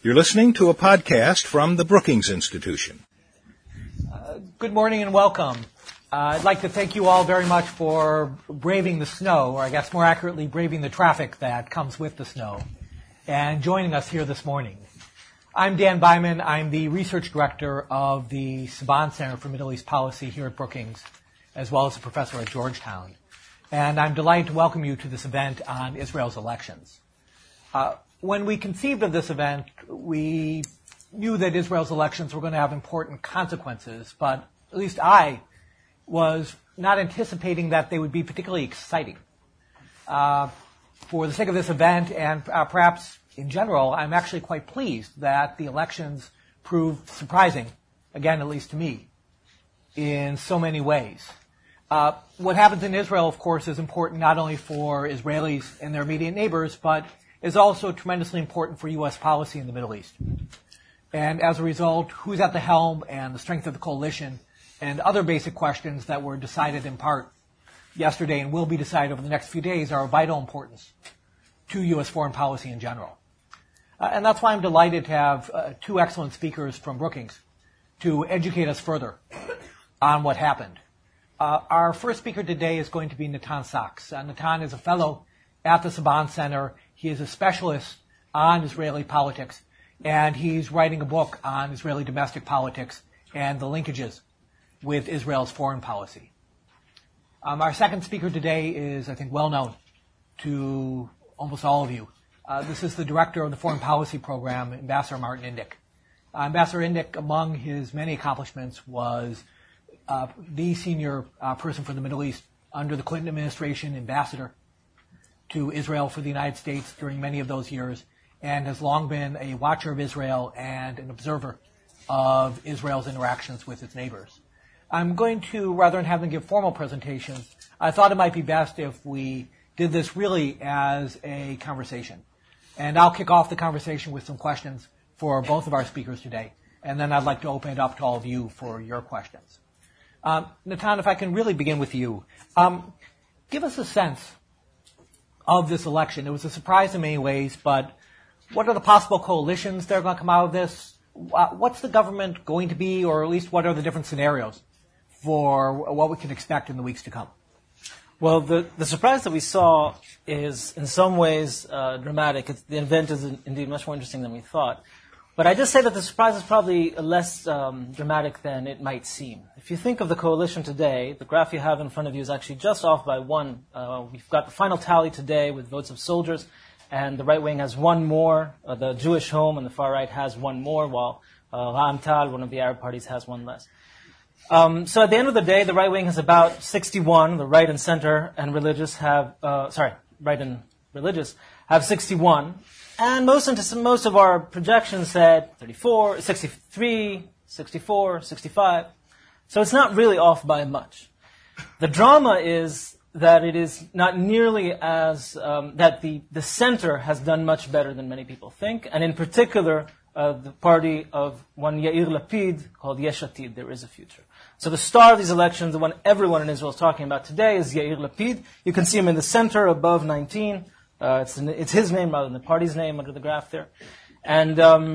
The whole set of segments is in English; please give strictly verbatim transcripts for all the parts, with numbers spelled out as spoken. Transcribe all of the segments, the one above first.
You're listening to a podcast from the Brookings Institution. Uh, good morning and welcome. Uh, I'd like to thank you all very much for braving the snow, or I guess more accurately, braving the traffic that comes with the snow, and joining us here this morning. I'm Dan Byman. I'm the research director of the Saban Center for Middle East Policy here at Brookings, as well as a professor at Georgetown. And I'm delighted to welcome you to this event on Israel's elections. Uh, when we conceived of this event, we knew that Israel's elections were going to have important consequences, but at least I was not anticipating that they would be particularly exciting. Uh, for the sake of this event, and uh, perhaps in general, I'm actually quite pleased that the elections proved surprising, again, at least to me, in so many ways. Uh, what happens in Israel, of course, is important not only for Israelis and their immediate neighbors, but is also tremendously important for U S policy in the Middle East. And as a result, who's at the helm and the strength of the coalition and other basic questions that were decided in part yesterday and will be decided over the next few days are of vital importance to U S foreign policy in general. Uh, and that's why I'm delighted to have uh, two excellent speakers from Brookings to educate us further on what happened. Uh, our first speaker today is going to be Natan Sachs. Uh, Natan is a fellow at the Saban Center. He is a specialist on Israeli politics, and he's writing a book on Israeli domestic politics and the linkages with Israel's foreign policy. Um, our second speaker today is, I think, well known to almost all of you. Uh, this is the director of the Foreign Policy Program, Ambassador Martin Indyk. Uh, Ambassador Indyk, among his many accomplishments, was Uh, the senior uh, person for the Middle East under the Clinton administration, ambassador to Israel for the United States during many of those years, and has long been a watcher of Israel and an observer of Israel's interactions with its neighbors. I'm going to, rather than have them give formal presentations, I thought it might be best if we did this really as a conversation. And I'll kick off the conversation with some questions for both of our speakers today, and then I'd like to open it up to all of you for your questions. Um, Natan, if I can really begin with you, um, give us a sense of this election. It was a surprise in many ways, but what are the possible coalitions that are going to come out of this? Uh, what's the government going to be, or at least what are the different scenarios for what we can expect in the weeks to come? Well, the, the surprise that we saw is in some ways uh, dramatic. It's, the event is indeed much more interesting than we thought. But I just say that the surprise is probably less um, dramatic than it might seem. If you think of the coalition today, the graph you have in front of you is actually just off by one. Uh, we've got the final tally today with votes of soldiers, and the right wing has one more. Uh, the Jewish Home on the far right has one more, while uh, Ra'am Tal, one of the Arab parties, has one less. Um, so at the end of the day, the right wing has about sixty-one. The right and center and religious have, uh, sorry, right and religious have sixty-one. And most, most of our projections said thirty-four, sixty-three, sixty-four, sixty-five. So it's not really off by much. The drama is that it is not nearly as, um, that the, the center has done much better than many people think. And in particular, uh, the party of one Yair Lapid called Yesh Atid, There Is a Future. So the star of these elections, the one everyone in Israel is talking about today, is Yair Lapid. You can see him in the center above nineteen. Uh, it's, it's his name rather than the party's name under the graph there. And um,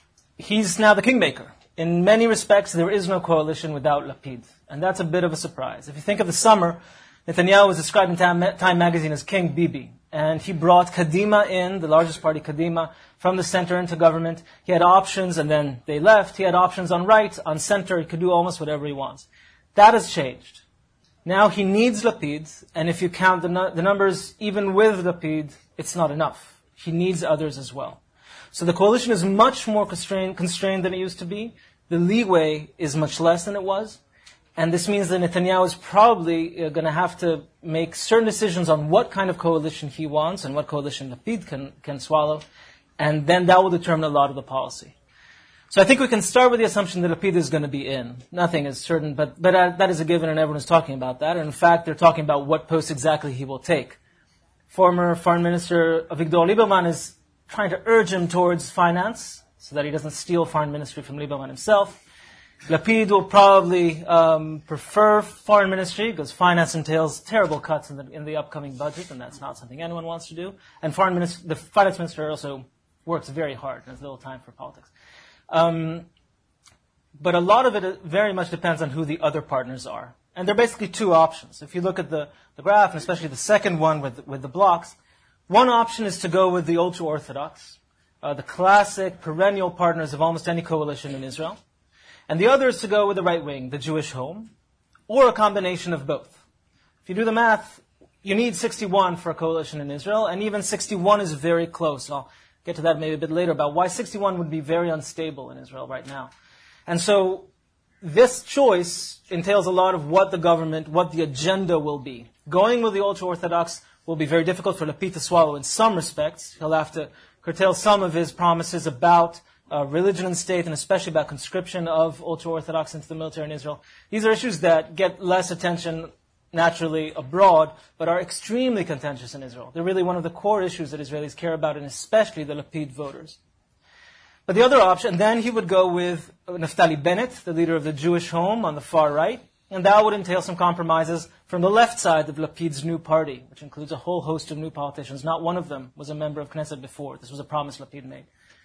he's now the kingmaker. In many respects, there is no coalition without Lapid. And that's a bit of a surprise. If you think of the summer, Netanyahu was described in Time, Time magazine as King Bibi. And he brought Kadima in, the largest party, Kadima, from the center into government. He had options, and then they left. He had options on right, on center. He could do almost whatever he wants. That has changed. Now he needs Lapid, and if you count the, nu- the numbers, even with Lapid, it's not enough. He needs others as well. So the coalition is much more constrained, constrained than it used to be. The leeway is much less than it was. And this means that Netanyahu is probably uh, going to have to make certain decisions on what kind of coalition he wants and what coalition Lapid can, can swallow. And then that will determine a lot of the policy. So I think we can start with the assumption that Lapid is going to be in. Nothing is certain, but, but uh, that is a given and everyone is talking about that. And in fact, they're talking about what post exactly he will take. Former Foreign Minister Avigdor Lieberman is trying to urge him towards finance so that he doesn't steal foreign ministry from Lieberman himself. Lapid will probably um, prefer foreign ministry because finance entails terrible cuts in the, in the upcoming budget, and that's not something anyone wants to do. And foreign minister, the finance minister also works very hard and has little time for politics. Um, but a lot of it very much depends on who the other partners are. And there are basically two options. If you look at the, the graph, and especially the second one with, with the blocks, one option is to go with the ultra-Orthodox, uh, the classic perennial partners of almost any coalition in Israel. And the other is to go with the right wing, the Jewish Home, or a combination of both. If you do the math, you need sixty-one for a coalition in Israel, and even sixty-one is very close. I'll get to that maybe a bit later about why sixty-one would be very unstable in Israel right now. And so this choice entails a lot of what the government, what the agenda will be. Going with the ultra-Orthodox will be very difficult for Lapid to swallow in some respects. He'll have to curtail some of his promises about uh, religion and state, and especially about conscription of ultra-Orthodox into the military in Israel. These are issues that get less attention naturally abroad, but are extremely contentious in Israel. They're really one of the core issues that Israelis care about, and especially the Lapid voters. But the other option, then he would go with Naftali Bennett, the leader of the Jewish Home on the far right, and that would entail some compromises from the left side of Lapid's new party, which includes a whole host of new politicians. Not one of them was a member of Knesset before. This was a promise Lapid made.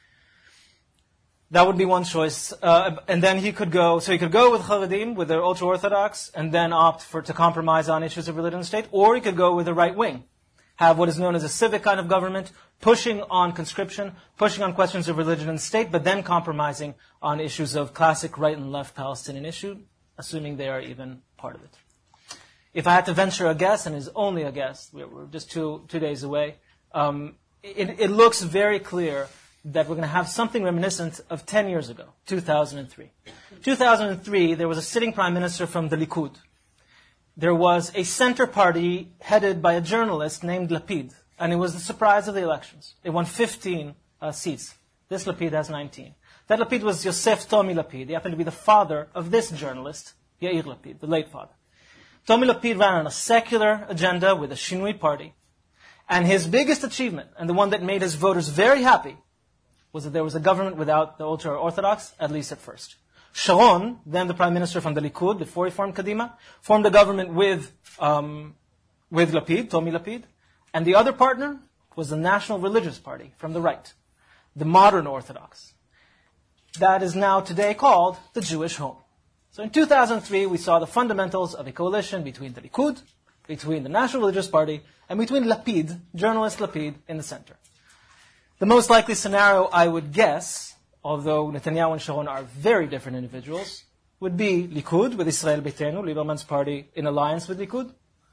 That would be one choice. Uh, and then he could go, so he could go with Haredim, with the ultra-Orthodox, and then opt for to compromise on issues of religion and state, or he could go with the right wing, have what is known as a civic kind of government, pushing on conscription, pushing on questions of religion and state, but then compromising on issues of classic right and left Palestinian issue, assuming they are even part of it. If I had to venture a guess, and it's only a guess, we're, we're just two two days away, um, it, it looks very clear that we're going to have something reminiscent of ten years ago, two thousand three. two thousand three, there was a sitting prime minister from the Likud. There was a center party headed by a journalist named Lapid, and it was the surprise of the elections. It won fifteen uh, seats. This Lapid has nineteen. That Lapid was Yosef Tomi Lapid. He happened to be the father of this journalist, Yair Lapid, the late father. Tomi Lapid ran on a secular agenda with a Shinui party, and his biggest achievement, and the one that made his voters very happy, was that there was a government without the ultra-Orthodox, at least at first. Sharon, then the prime minister from the Likud, before he formed Kadima, formed a government with um, with Lapid, Tomi Lapid, and the other partner was the National Religious Party from the right, the modern Orthodox. That is now today called the Jewish Home. So in two thousand three, we saw the fundamentals of a coalition between the Likud, between the National Religious Party, and between Lapid, journalist Lapid, in the center. The most likely scenario, I would guess, although Netanyahu and Sharon are very different individuals, would be Likud with Israel Beitenu, Lieberman's party, in alliance with Likud,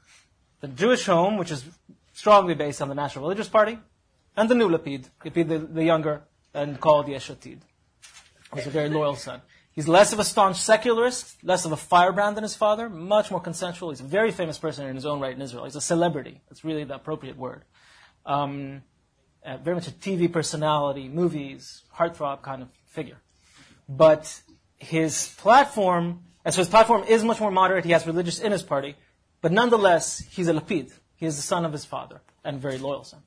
the Jewish Home, which is strongly based on the National Religious Party, and the new Lapid, Lapid the, the younger, and called Yesh Atid. He's a very loyal son. He's less of a staunch secularist, less of a firebrand than his father, much more consensual. He's a very famous person in his own right in Israel. He's a celebrity. That's really the appropriate word. Um, Uh, very much a T V personality, movies, heartthrob kind of figure. But his platform, and so his platform is much more moderate. He has religious in his party, but nonetheless, he's a Lapid. He is the son of his father, and a very loyal son.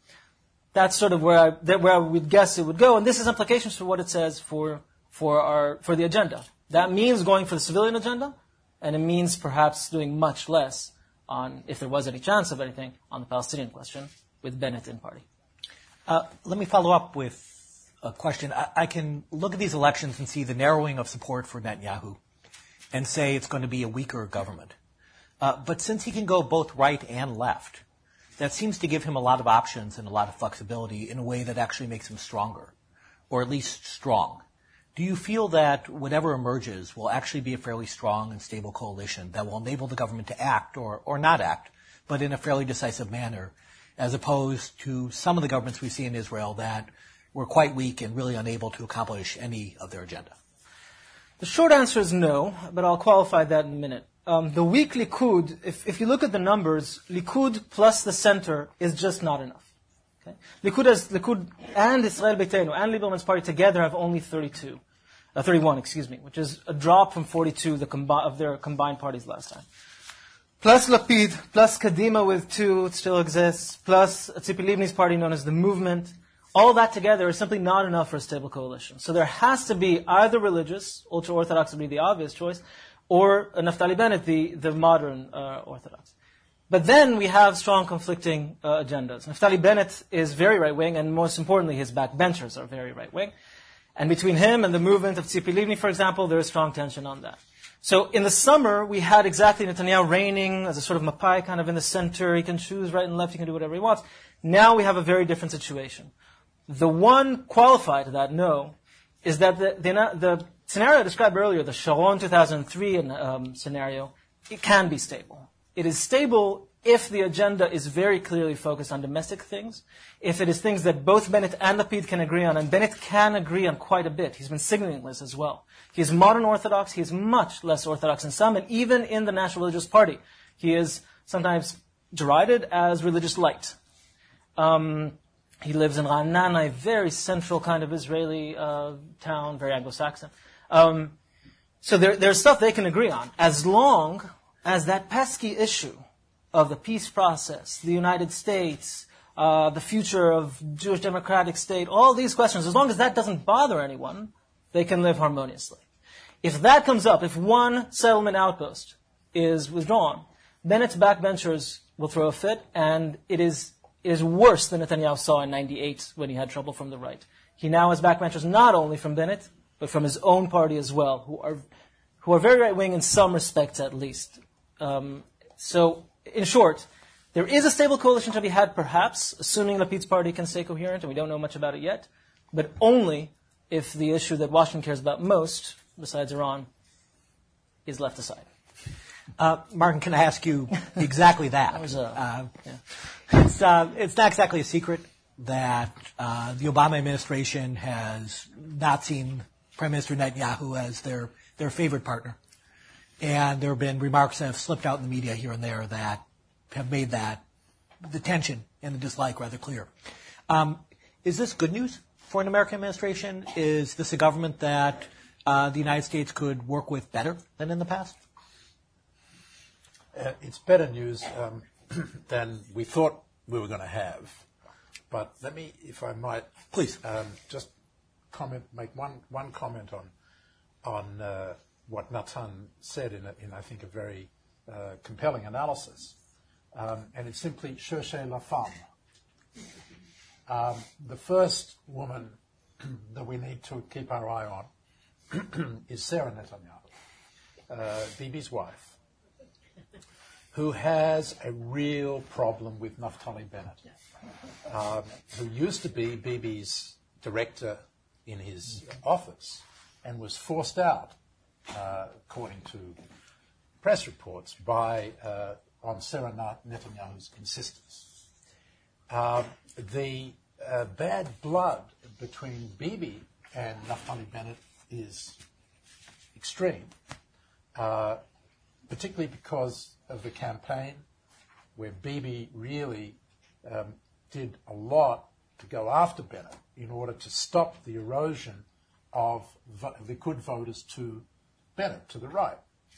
That's sort of where I, that where I would guess it would go, and this has implications for what it says for for our for the agenda. That means going for the civilian agenda, and it means perhaps doing much less on, if there was any chance of anything, on the Palestinian question with Bennett in party. Uh, let me follow up with a question. I, I can look at these elections and see the narrowing of support for Netanyahu and say it's going to be a weaker government. Uh, but since he can go both right and left, that seems to give him a lot of options and a lot of flexibility in a way that actually makes him stronger, or at least strong. Do you feel that whatever emerges will actually be a fairly strong and stable coalition that will enable the government to act or, or not act, but in a fairly decisive manner, as opposed to some of the governments we see in Israel that were quite weak and really unable to accomplish any of their agenda? The short answer is no, but I'll qualify that in a minute. Um, the weak Likud, if, if you look at the numbers, Likud plus the center is just not enough. Okay? Likud, has, Likud and Israel Beitenu and Lieberman's party together have only thirty-two, uh, thirty-one, excuse me, which is a drop from forty-two the combi- of their combined parties last time. Plus Lapid, plus Kadima with two, it still exists, plus Tzipi Livni's party known as the Movement. All that together is simply not enough for a stable coalition. So there has to be either religious, ultra-Orthodox would be the obvious choice, or Naftali Bennett, the, the modern uh, Orthodox. But then we have strong conflicting uh, agendas. Naftali Bennett is very right-wing, and most importantly, his backbenchers are very right-wing. And between him and the movement of Tzipi Livni, for example, there is strong tension on that. So in the summer, we had exactly Netanyahu reigning as a sort of Mapai, kind of in the center. He can choose right and left. He can do whatever he wants. Now we have a very different situation. The one qualifier to that, no, is that the, the, the scenario I described earlier, the Sharon two thousand three um, scenario, it can be stable. It is stable if the agenda is very clearly focused on domestic things, if it is things that both Bennett and Lapid can agree on, and Bennett can agree on quite a bit. He's been signaling this as well. He is modern Orthodox, he is much less Orthodox than some, and even in the National Religious Party, he is sometimes derided as religious light. Um, he lives in Ra'anana, a very central kind of Israeli uh, town, very Anglo-Saxon. Um, so there, there's stuff they can agree on, as long as that pesky issue of the peace process, the United States, uh, the future of Jewish democratic state, all these questions, as long as that doesn't bother anyone, they can live harmoniously. If that comes up, if one settlement outpost is withdrawn, Bennett's backbenchers will throw a fit, and it is, it is worse than Netanyahu saw in ninety-eight when he had trouble from the right. He now has backbenchers not only from Bennett, but from his own party as well, who are, who are very right-wing in some respects at least. Um, so, in short, there is a stable coalition to be had, perhaps, assuming Lapid's party can stay coherent, and we don't know much about it yet, but only if the issue that Washington cares about most, besides Iran, is left aside. Uh, Martin, can I ask you exactly that? that was a, uh, yeah. it's, uh, it's not exactly a secret that uh, the Obama administration has not seen Prime Minister Netanyahu as their, their favorite partner. And there have been remarks that have slipped out in the media here and there that have made that, the tension and the dislike rather clear. Um, is this good news for an American administration? Is this a government that uh, the United States could work with better than in the past? Uh, it's better news um, than we thought we were going to have. But let me, if I might, please um, just comment, make one one comment on on. Uh, what Natan said in, a, in I think, a very uh, compelling analysis. Um, and it's simply chercher la femme. Um, the first woman that we need to keep our eye on is Sarah Netanyahu, uh, Bibi's wife, who has a real problem with Naftali Bennett, um, who used to be Bibi's director in his office and was forced out, Uh, according to press reports, by uh, on Sarah Netanyahu's insistence. Uh, the uh, bad blood between Bibi and Naftali Bennett is extreme, uh, particularly because of the campaign, where Bibi really um, did a lot to go after Bennett in order to stop the erosion of vo- Likud voters to Bennett, to the right.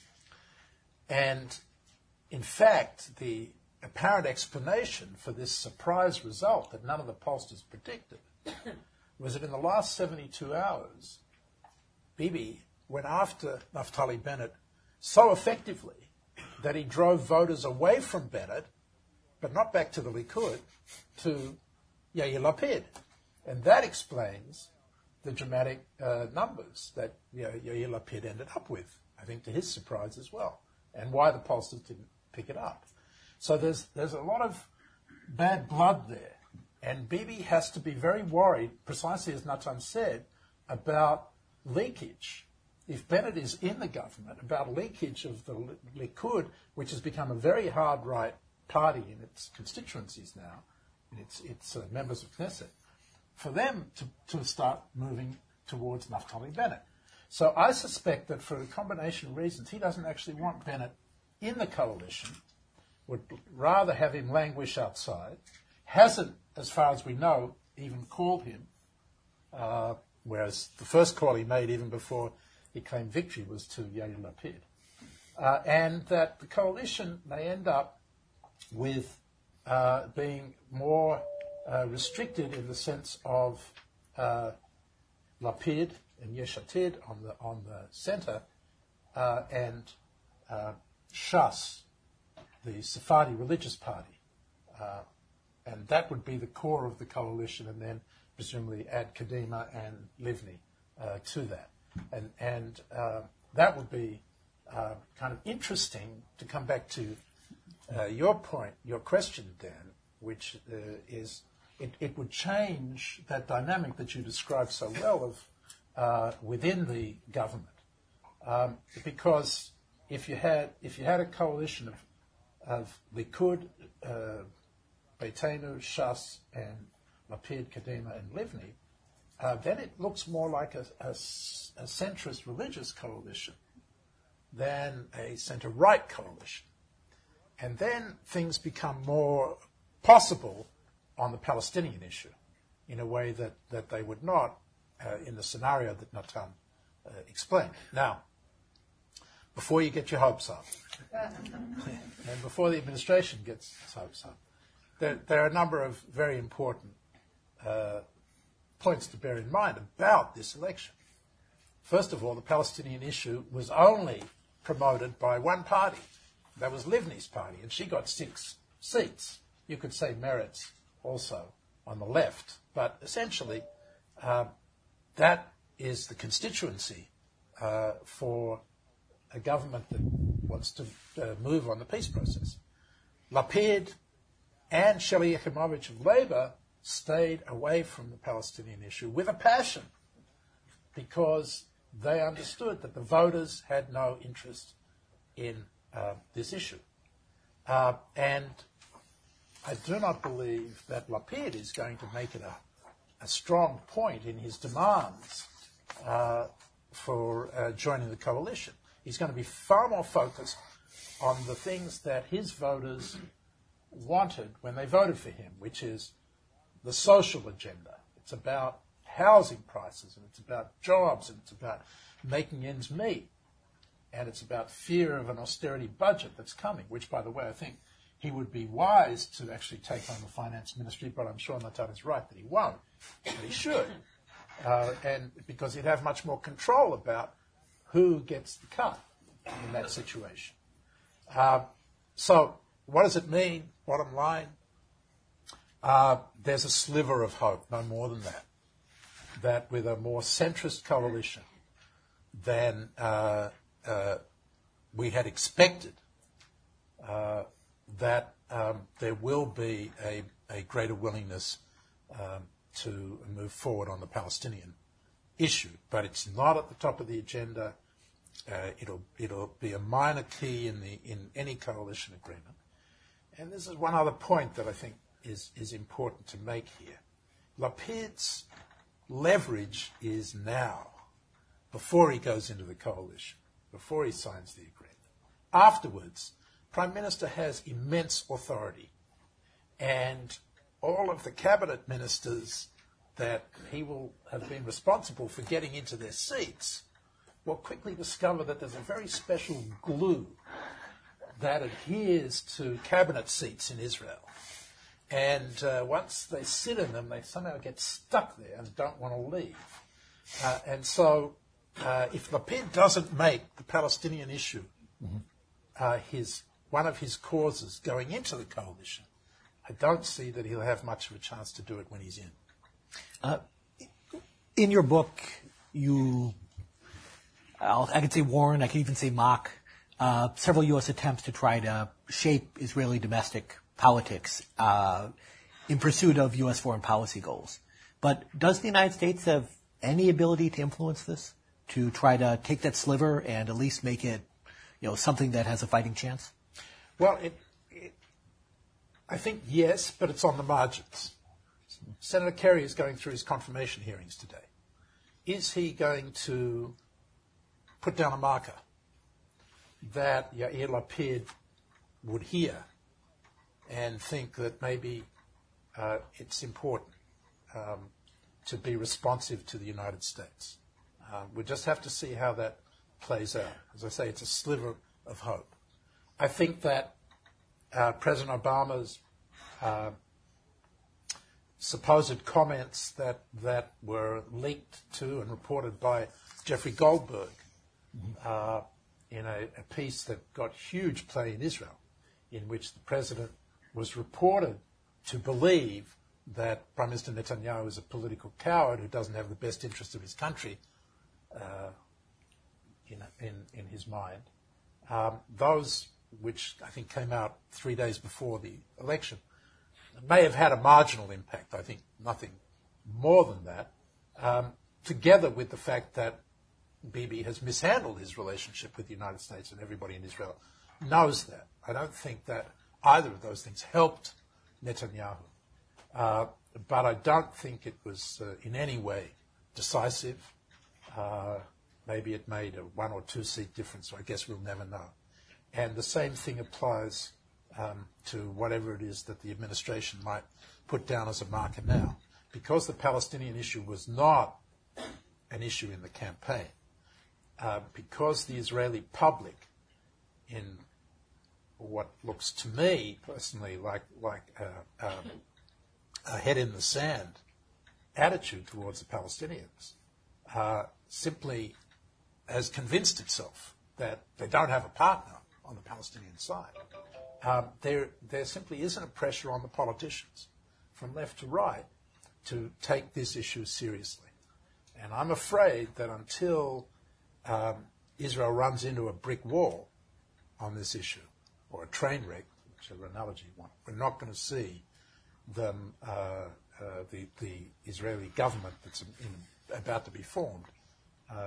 And in fact, the apparent explanation for this surprise result that none of the pollsters predicted was that in the last seventy-two hours, Bibi went after Naftali Bennett so effectively that he drove voters away from Bennett, but not back to the Likud, to Yair Lapid. And that explains the dramatic uh, numbers that you know, Yair Lapid ended up with, I think to his surprise as well, and why the pollsters didn't pick it up. So there's there's a lot of bad blood there, and Bibi has to be very worried, precisely as Natan said, about leakage. If Bennett is in the government, about leakage of the Likud, which has become a very hard right party in its constituencies now, in its, its uh, members of Knesset, for them to, to start moving towards Naftali Bennett. So I suspect that for a combination of reasons, he doesn't actually want Bennett in the coalition, would rather have him languish outside, hasn't, as far as we know, even called him, uh, whereas the first call he made even before he claimed victory was to Yair Lapid. Uh, and that the coalition may end up with uh, being more Uh, restricted in the sense of uh, Lapid and Yesh Atid on the on the center, uh, and uh, Shas the Sephardi Religious Party. Uh, and that would be the core of the coalition, and then presumably add Kadima and Livni uh, to that. And, and uh, that would be uh, kind of interesting to come back to uh, your point, your question, Dan, which uh, is it, it would change that dynamic that you described so well of uh, within the government. Um, because if you had if you had a coalition of of Likud, uh, Beitenu, Shas, and Lapid, Kadima, and Livni, uh, then it looks more like a, a, a centrist religious coalition than a centre-right coalition. And then things become more possible on the Palestinian issue in a way that, that they would not uh, in the scenario that Natan uh, explained. Now, before you get your hopes up, and before the administration gets its hopes up, there, there are a number of very important uh, points to bear in mind about this election. First of all, the Palestinian issue was only promoted by one party. That was Livni's party, and she got six seats. You could say Meretz also on the left, but essentially uh, that is the constituency uh, for a government that wants to uh, move on the peace process. Lapid and Shelley Yakimovich of Labour stayed away from the Palestinian issue with a passion because they understood that the voters had no interest in uh, this issue. Uh, and I do not believe that Lapid is going to make it a, a strong point in his demands uh, for uh, joining the coalition. He's going to be far more focused on the things that his voters wanted when they voted for him, which is the social agenda. It's about housing prices, and it's about jobs, and it's about making ends meet, and it's about fear of an austerity budget that's coming, which, by the way, I think he would be wise to actually take on the finance ministry, but I'm sure Natan is right that he won't, but he should, uh, and because he'd have much more control about who gets the cut in that situation. Uh, so what does it mean, bottom line? Uh, there's a sliver of hope, no more than that, that with a more centrist coalition than uh, uh, we had expected, uh, that um, there will be a, a greater willingness um, to move forward on the Palestinian issue. But it's not at the top of the agenda. Uh, it'll it'll be a minor key in the in any coalition agreement. And this is one other point that I think is is important to make here. Lapid's leverage is now, before he goes into the coalition, before he signs the agreement. Afterwards, Prime Minister has immense authority, and all of the cabinet ministers that he will have been responsible for getting into their seats will quickly discover that there's a very special glue that adheres to cabinet seats in Israel. And uh, once they sit in them, they somehow get stuck there and don't want to leave. Uh, and so uh, if Lapid doesn't make the Palestinian issue mm-hmm. uh, his one of his causes going into the coalition, I don't see that he'll have much of a chance to do it when he's in. Uh, in your book, you, I'll, I could say warn, I could even say mock, uh, several U S attempts to try to shape Israeli domestic politics uh, in pursuit of U S foreign policy goals. But does the United States have any ability to influence this, to try to take that sliver and at least make it, you know, something that has a fighting chance? Well, it, it, I think yes, but it's on the margins. Senator Kerry is going through his confirmation hearings today. Is he going to put down a marker that Yair Lapid would hear and think that maybe uh, it's important um, to be responsive to the United States? Uh, we just have to see how that plays out. As I say, it's a sliver of hope. I think that uh, President Obama's uh, supposed comments that, that were leaked to and reported by Jeffrey Goldberg mm-hmm. uh, in a, a piece that got huge play in Israel, in which the president was reported to believe that Prime Minister Netanyahu is a political coward who doesn't have the best interest of his country uh, in, in, in his mind. Um, those which I think came out three days before the election may have had a marginal impact, I think nothing more than that, um, together with the fact that Bibi has mishandled his relationship with the United States, and everybody in Israel knows that. I don't think that either of those things helped Netanyahu. Uh, but I don't think it was uh, in any way decisive. Uh, maybe it made a one or two seat difference, so I guess we'll never know. And the same thing applies um, to whatever it is that the administration might put down as a marker now. Because the Palestinian issue was not an issue in the campaign, uh, because the Israeli public, in what looks to me personally like like uh, um, a head in the sand attitude towards the Palestinians, uh, simply has convinced itself that they don't have a partner on the Palestinian side. Um, there, there simply isn't a pressure on the politicians from left to right to take this issue seriously. And I'm afraid that until um, Israel runs into a brick wall on this issue, or a train wreck, whichever analogy you want, we're not going to see them, uh, uh, the, the Israeli government that's in, about to be formed uh,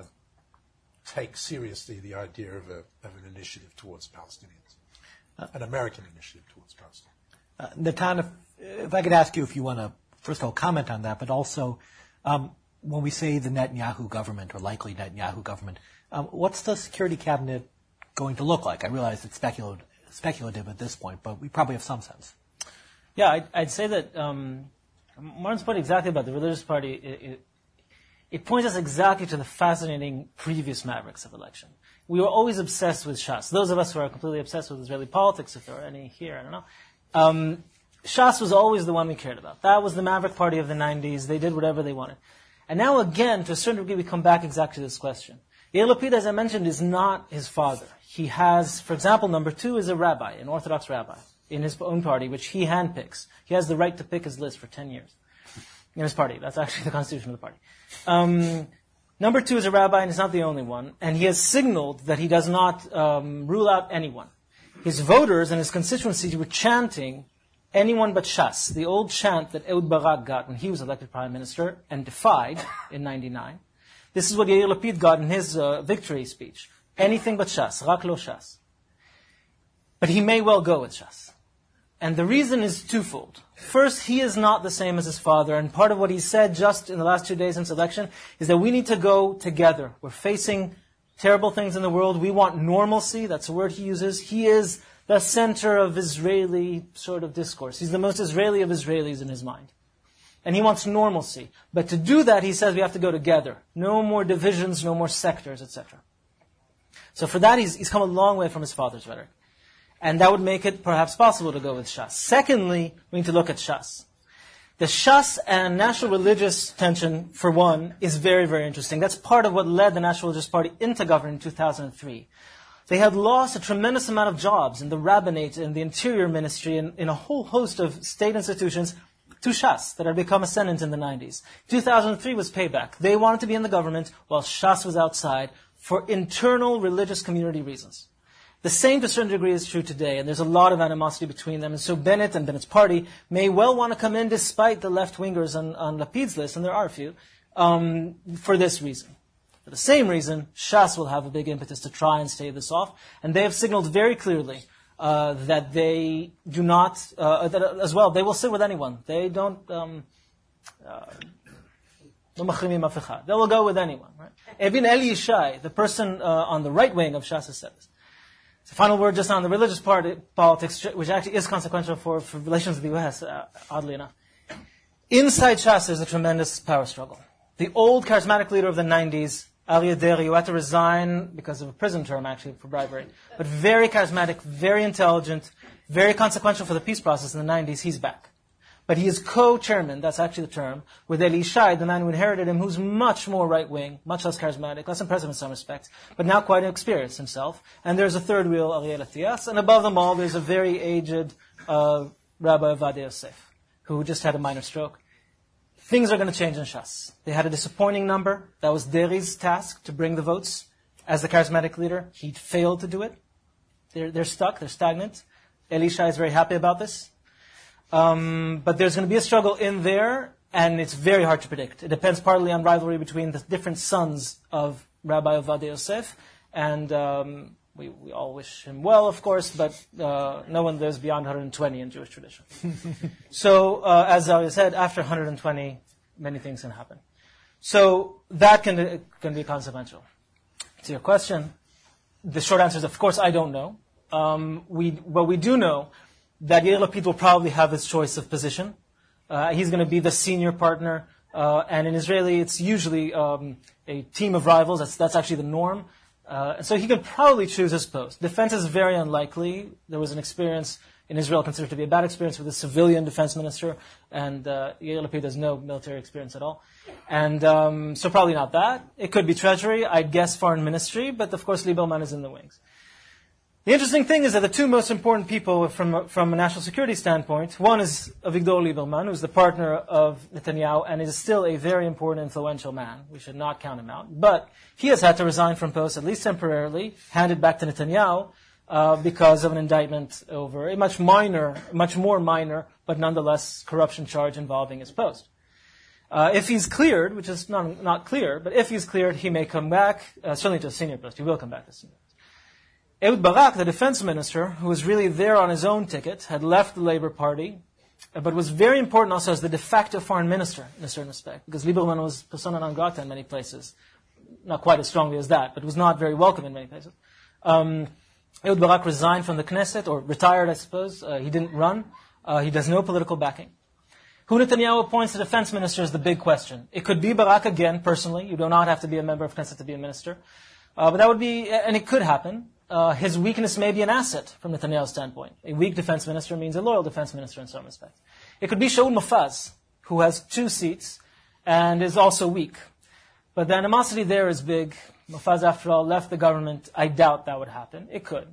take seriously the idea of, a, of an initiative towards Palestinians, uh, an American initiative towards Palestinians. Uh, Natan, if, if I could ask you if you want to, first of all, comment on that, but also um, when we say the Netanyahu government or likely Netanyahu government, um, what's the security cabinet going to look like? I realize it's speculative, speculative at this point, but we probably have some sense. Yeah, I'd, I'd say that um, Martin's point exactly about the religious party, it, it, it points us exactly to the fascinating previous mavericks of election. We were always obsessed with Shas. Those of us who are completely obsessed with Israeli politics, if there are any here, I don't know. Um, Shas was always the one we cared about. That was the maverick party of the nineties. They did whatever they wanted. And now again, to a certain degree, we come back exactly to this question. Yair Lapid, as I mentioned, is not his father. He has, for example, number two is a rabbi, an Orthodox rabbi, in his own party, which he handpicks. He has the right to pick his list for ten years in his party. That's actually the constitution of the party. Um, number two is a rabbi, and he's not the only one. And he has signaled that he does not um, rule out anyone. His voters and his constituency were chanting anyone but Shas, the old chant that Ehud Barak got when he was elected prime minister and defied in ninety-nine. This is what Yair Lapid got in his uh, victory speech. Anything but Shas, Rak lo Shas. But he may well go with Shas. And the reason is twofold. First, he is not the same as his father, and part of what he said just in the last two days since election is that we need to go together. We're facing terrible things in the world. We want normalcy. That's the word he uses. He is the center of Israeli sort of discourse. He's the most Israeli of Israelis in his mind. And he wants normalcy. But to do that, he says we have to go together. No more divisions, no more sectors, et cetera. So for that, he's, he's come a long way from his father's rhetoric. And that would make it perhaps possible to go with Shas. Secondly, we need to look at Shas. The Shas and national religious tension, for one, is very, very interesting. That's part of what led the National Religious Party into government in two thousand three. They had lost a tremendous amount of jobs in the rabbinate, in the interior ministry, and in a whole host of state institutions to Shas that had become ascendant in the nineties. two thousand three was payback. They wanted to be in the government while Shas was outside for internal religious community reasons. The same to a certain degree is true today, and there's a lot of animosity between them. And so Bennett and Bennett's party may well want to come in despite the left-wingers on, on Lapid's list, and there are a few, um, for this reason. For the same reason, Shas will have a big impetus to try and stave this off, and they have signaled very clearly uh, that they do not, uh, that, uh, as well, they will sit with anyone. They don't, um, uh, they will go with anyone. Right? Even Eli Yishai, the person uh, on the right wing of Shas, has said this. So final word just on the religious party, politics, which actually is consequential for, for relations with the U S, uh, oddly enough. Inside Shas, there's a tremendous power struggle. The old charismatic leader of the nineties, Aryeh Deri, who had to resign because of a prison term, actually, for bribery, but very charismatic, very intelligent, very consequential for the peace process in the nineties, he's back. But he is co-chairman, that's actually the term, with Eli Yishai, the man who inherited him, who's much more right-wing, much less charismatic, less impressive in some respects, but now quite experienced himself. And there's a third wheel, Ariel Atias, and above them all, there's a very aged uh, Rabbi Ovadia Yosef, who just had a minor stroke. Things are going to change in Shas. They had a disappointing number. That was Deri's task, to bring the votes. As the charismatic leader, he failed to do it. They're, they're stuck, they're stagnant. Eli Yishai is very happy about this. Um, but there's going to be a struggle in there, and it's very hard to predict. It depends partly on rivalry between the different sons of Rabbi Ovadia Yosef, and um, we, we all wish him well, of course, but uh, no one lives beyond one hundred twenty in Jewish tradition. So, uh, as Zaria said, after one hundred twenty, many things can happen. So that can, can be consequential. To your question, the short answer is, of course, I don't know. Um, we, but we do know that Yair Lapid will probably have his choice of position. Uh, he's going to be the senior partner, uh, and in Israeli, it's usually um, a team of rivals. That's, that's actually the norm. Uh, so he could probably choose his post. Defense is very unlikely. There was an experience in Israel considered to be a bad experience with a civilian defense minister, and uh, Yair Lapid has no military experience at all. And um, so probably not that. It could be treasury, I'd guess foreign ministry, but of course Lieberman is in the wings. The interesting thing is that the two most important people from, from a national security standpoint, one is Avigdor Lieberman, who's the partner of Netanyahu and is still a very important, influential man. We should not count him out. But he has had to resign from post, at least temporarily, handed back to Netanyahu, uh, because of an indictment over a much minor, much more minor, but nonetheless corruption charge involving his post. Uh, if he's cleared, which is not, not clear, but if he's cleared, he may come back, uh, certainly to a senior post. He will come back to a senior post. Ehud Barak, the defense minister, who was really there on his own ticket, had left the Labour Party, but was very important also as the de facto foreign minister in a certain respect, because Lieberman was persona non grata in many places. Not quite as strongly as that, but was not very welcome in many places. Um, Ehud Barak resigned from the Knesset, or retired, I suppose. Uh, he didn't run. Uh, he does no political backing. Who Netanyahu appoints the defense minister is the big question. It could be Barak again, personally. You do not have to be a member of Knesset to be a minister. Uh, but that would be, and it could happen. Uh, his weakness may be an asset from Netanyahu's standpoint. A weak defense minister means a loyal defense minister in some respects. It could be Shaul Mofaz, who has two seats and is also weak. But the animosity there is big. Mofaz, after all, left the government. I doubt that would happen. It could.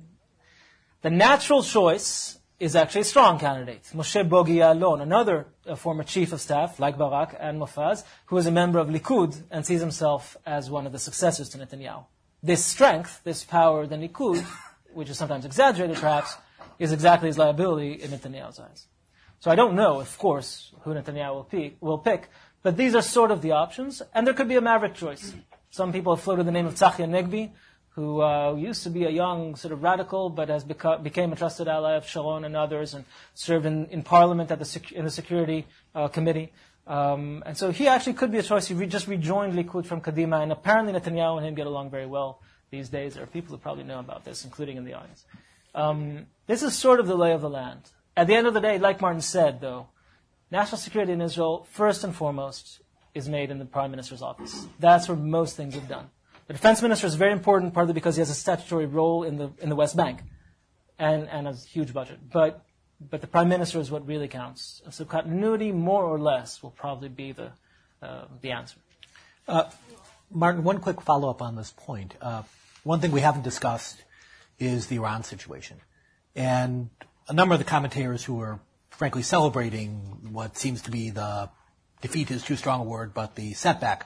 The natural choice is actually a strong candidate, Moshe Bogi Ya'alon, another uh, former chief of staff, like Barak and Mofaz, who is a member of Likud and sees himself as one of the successors to Netanyahu. This strength, this power, the Likud, which is sometimes exaggerated perhaps, is exactly his liability in Netanyahu's eyes. So I don't know, of course, who Netanyahu will pick, will pick, but these are sort of the options, and there could be a maverick choice. Some people have floated the name of Tzachi Hanegbi, who uh, used to be a young sort of radical, but has become, became a trusted ally of Sharon and others, and served in, in parliament at the sec- in the security uh, committee. Um, and so he actually could be a choice. He re- just rejoined Likud from Kadima, and apparently Netanyahu and him get along very well these days. There are people who probably know about this, including in the audience. Um, this is sort of the lay of the land. At the end of the day, like Martin said, though, national security in Israel, first and foremost, is made in the prime minister's office. That's where most things are done. The defense minister is very important, partly because he has a statutory role in the in the West Bank, and and a huge budget. But but the prime minister is what really counts. So continuity, more or less, will probably be the uh, the answer. Uh, Martin, one quick follow-up on this point. Uh, one thing we haven't discussed is the Iran situation, and a number of the commentators who are frankly celebrating what seems to be the defeat is too strong a word, but the setback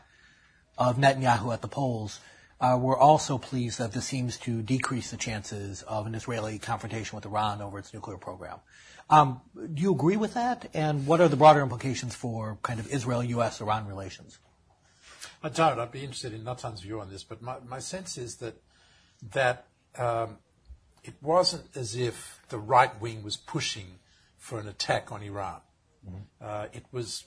of Netanyahu at the polls, uh, were also pleased that this seems to decrease the chances of an Israeli confrontation with Iran over its nuclear program. Um, do you agree with that? And what are the broader implications for kind of Israel-U S Iran relations? I don't. I'd be interested in Natan's view on this, but my, my sense is that that um, it wasn't as if the right wing was pushing for an attack on Iran. Mm-hmm. Uh, it was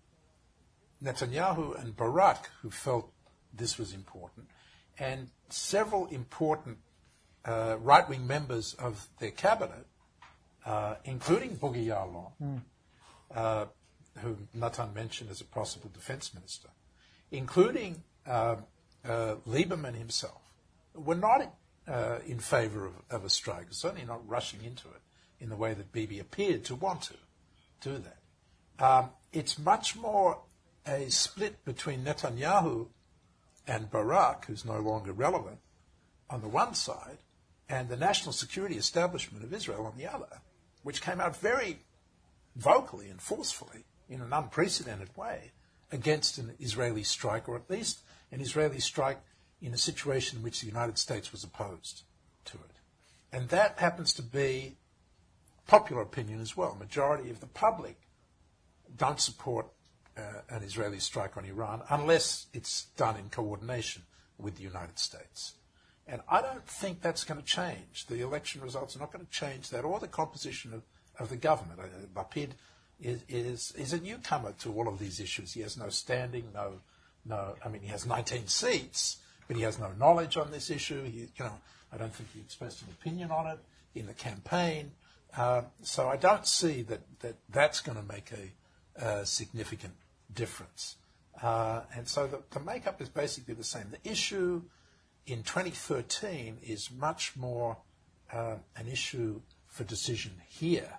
Netanyahu and Barak who felt this was important, and several important uh, right-wing members of their cabinet, uh, including Bogi Ya'alon, mm. uh, who Natan mentioned as a possible defense minister, including uh, uh, Lieberman himself, were not uh, in favor of, of a strike, certainly not rushing into it in the way that Bibi appeared to want to do that. Um, it's much more a split between Netanyahu and Barak, who's no longer relevant, on the one side, and the national security establishment of Israel on the other, which came out very vocally and forcefully in an unprecedented way against an Israeli strike, or at least an Israeli strike in a situation in which the United States was opposed to it. And that happens to be popular opinion as well. Majority of the public don't support uh, an Israeli strike on Iran unless it's done in coordination with the United States. And I don't think that's going to change. The election results are not going to change that, or the composition of, of the government. Uh, Lapid is, is is a newcomer to all of these issues. He has no standing, no, no. I mean, he has nineteen seats, but he has no knowledge on this issue. He, you know, I don't think he expressed an opinion on it in the campaign. Uh, so I don't see that, that that's going to make a, a significant difference. Uh, and so the, the makeup is basically the same. The issue in twenty thirteen is much more uh, an issue for decision here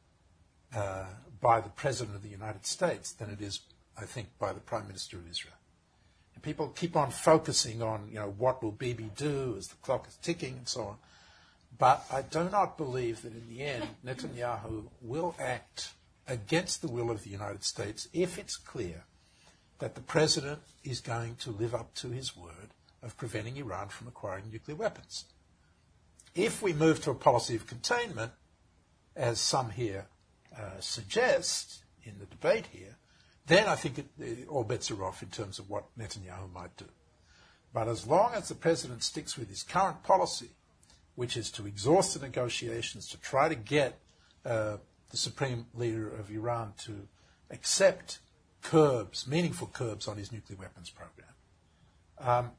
uh, by the President of the United States than it is, I think, by the Prime Minister of Israel. And people keep on focusing on, you know, what will Bibi do as the clock is ticking and so on. But I do not believe that in the end Netanyahu will act against the will of the United States if it's clear that the President is going to live up to his word of preventing Iran from acquiring nuclear weapons. If we move to a policy of containment, as some here uh, suggest in the debate here, then I think it, it, all bets are off in terms of what Netanyahu might do. But as long as the President sticks with his current policy, which is to exhaust the negotiations, to try to get uh, the Supreme Leader of Iran to accept curbs, meaningful curbs on his nuclear weapons program. Um,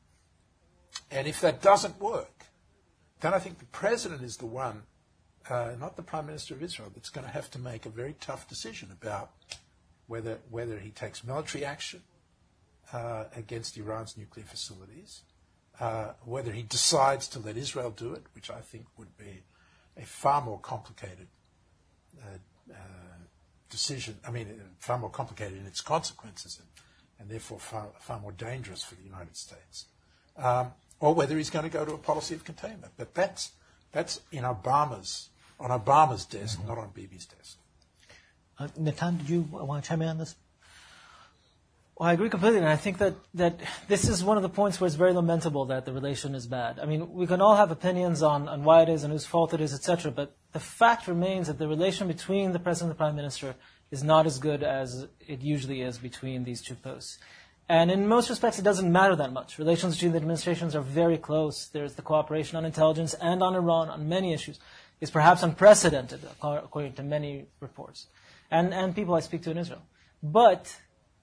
and if that doesn't work, then I think the President is the one, uh, not the Prime Minister of Israel, that's going to have to make a very tough decision about whether whether he takes military action uh, against Iran's nuclear facilities, uh, whether he decides to let Israel do it, which I think would be a far more complicated uh, uh, decision. I mean, far more complicated in its consequences, and, and therefore far, far more dangerous for the United States. Um, or whether he's going to go to a policy of containment. But that's that's in Obama's on Obama's desk, mm-hmm. not on Bibi's desk. Uh, Natan, did you want to chime in on this? Well, I agree completely, and I think that, that this is one of the points where it's very lamentable that the relation is bad. I mean, we can all have opinions on, on why it is and whose fault it is, et cetera, but the fact remains that the relation between the President and the Prime Minister is not as good as it usually is between these two posts. And in most respects, it doesn't matter that much. Relations between the administrations are very close. There's the cooperation on intelligence and on Iran on many issues. It's perhaps unprecedented, according to many reports, and, and people I speak to in Israel. But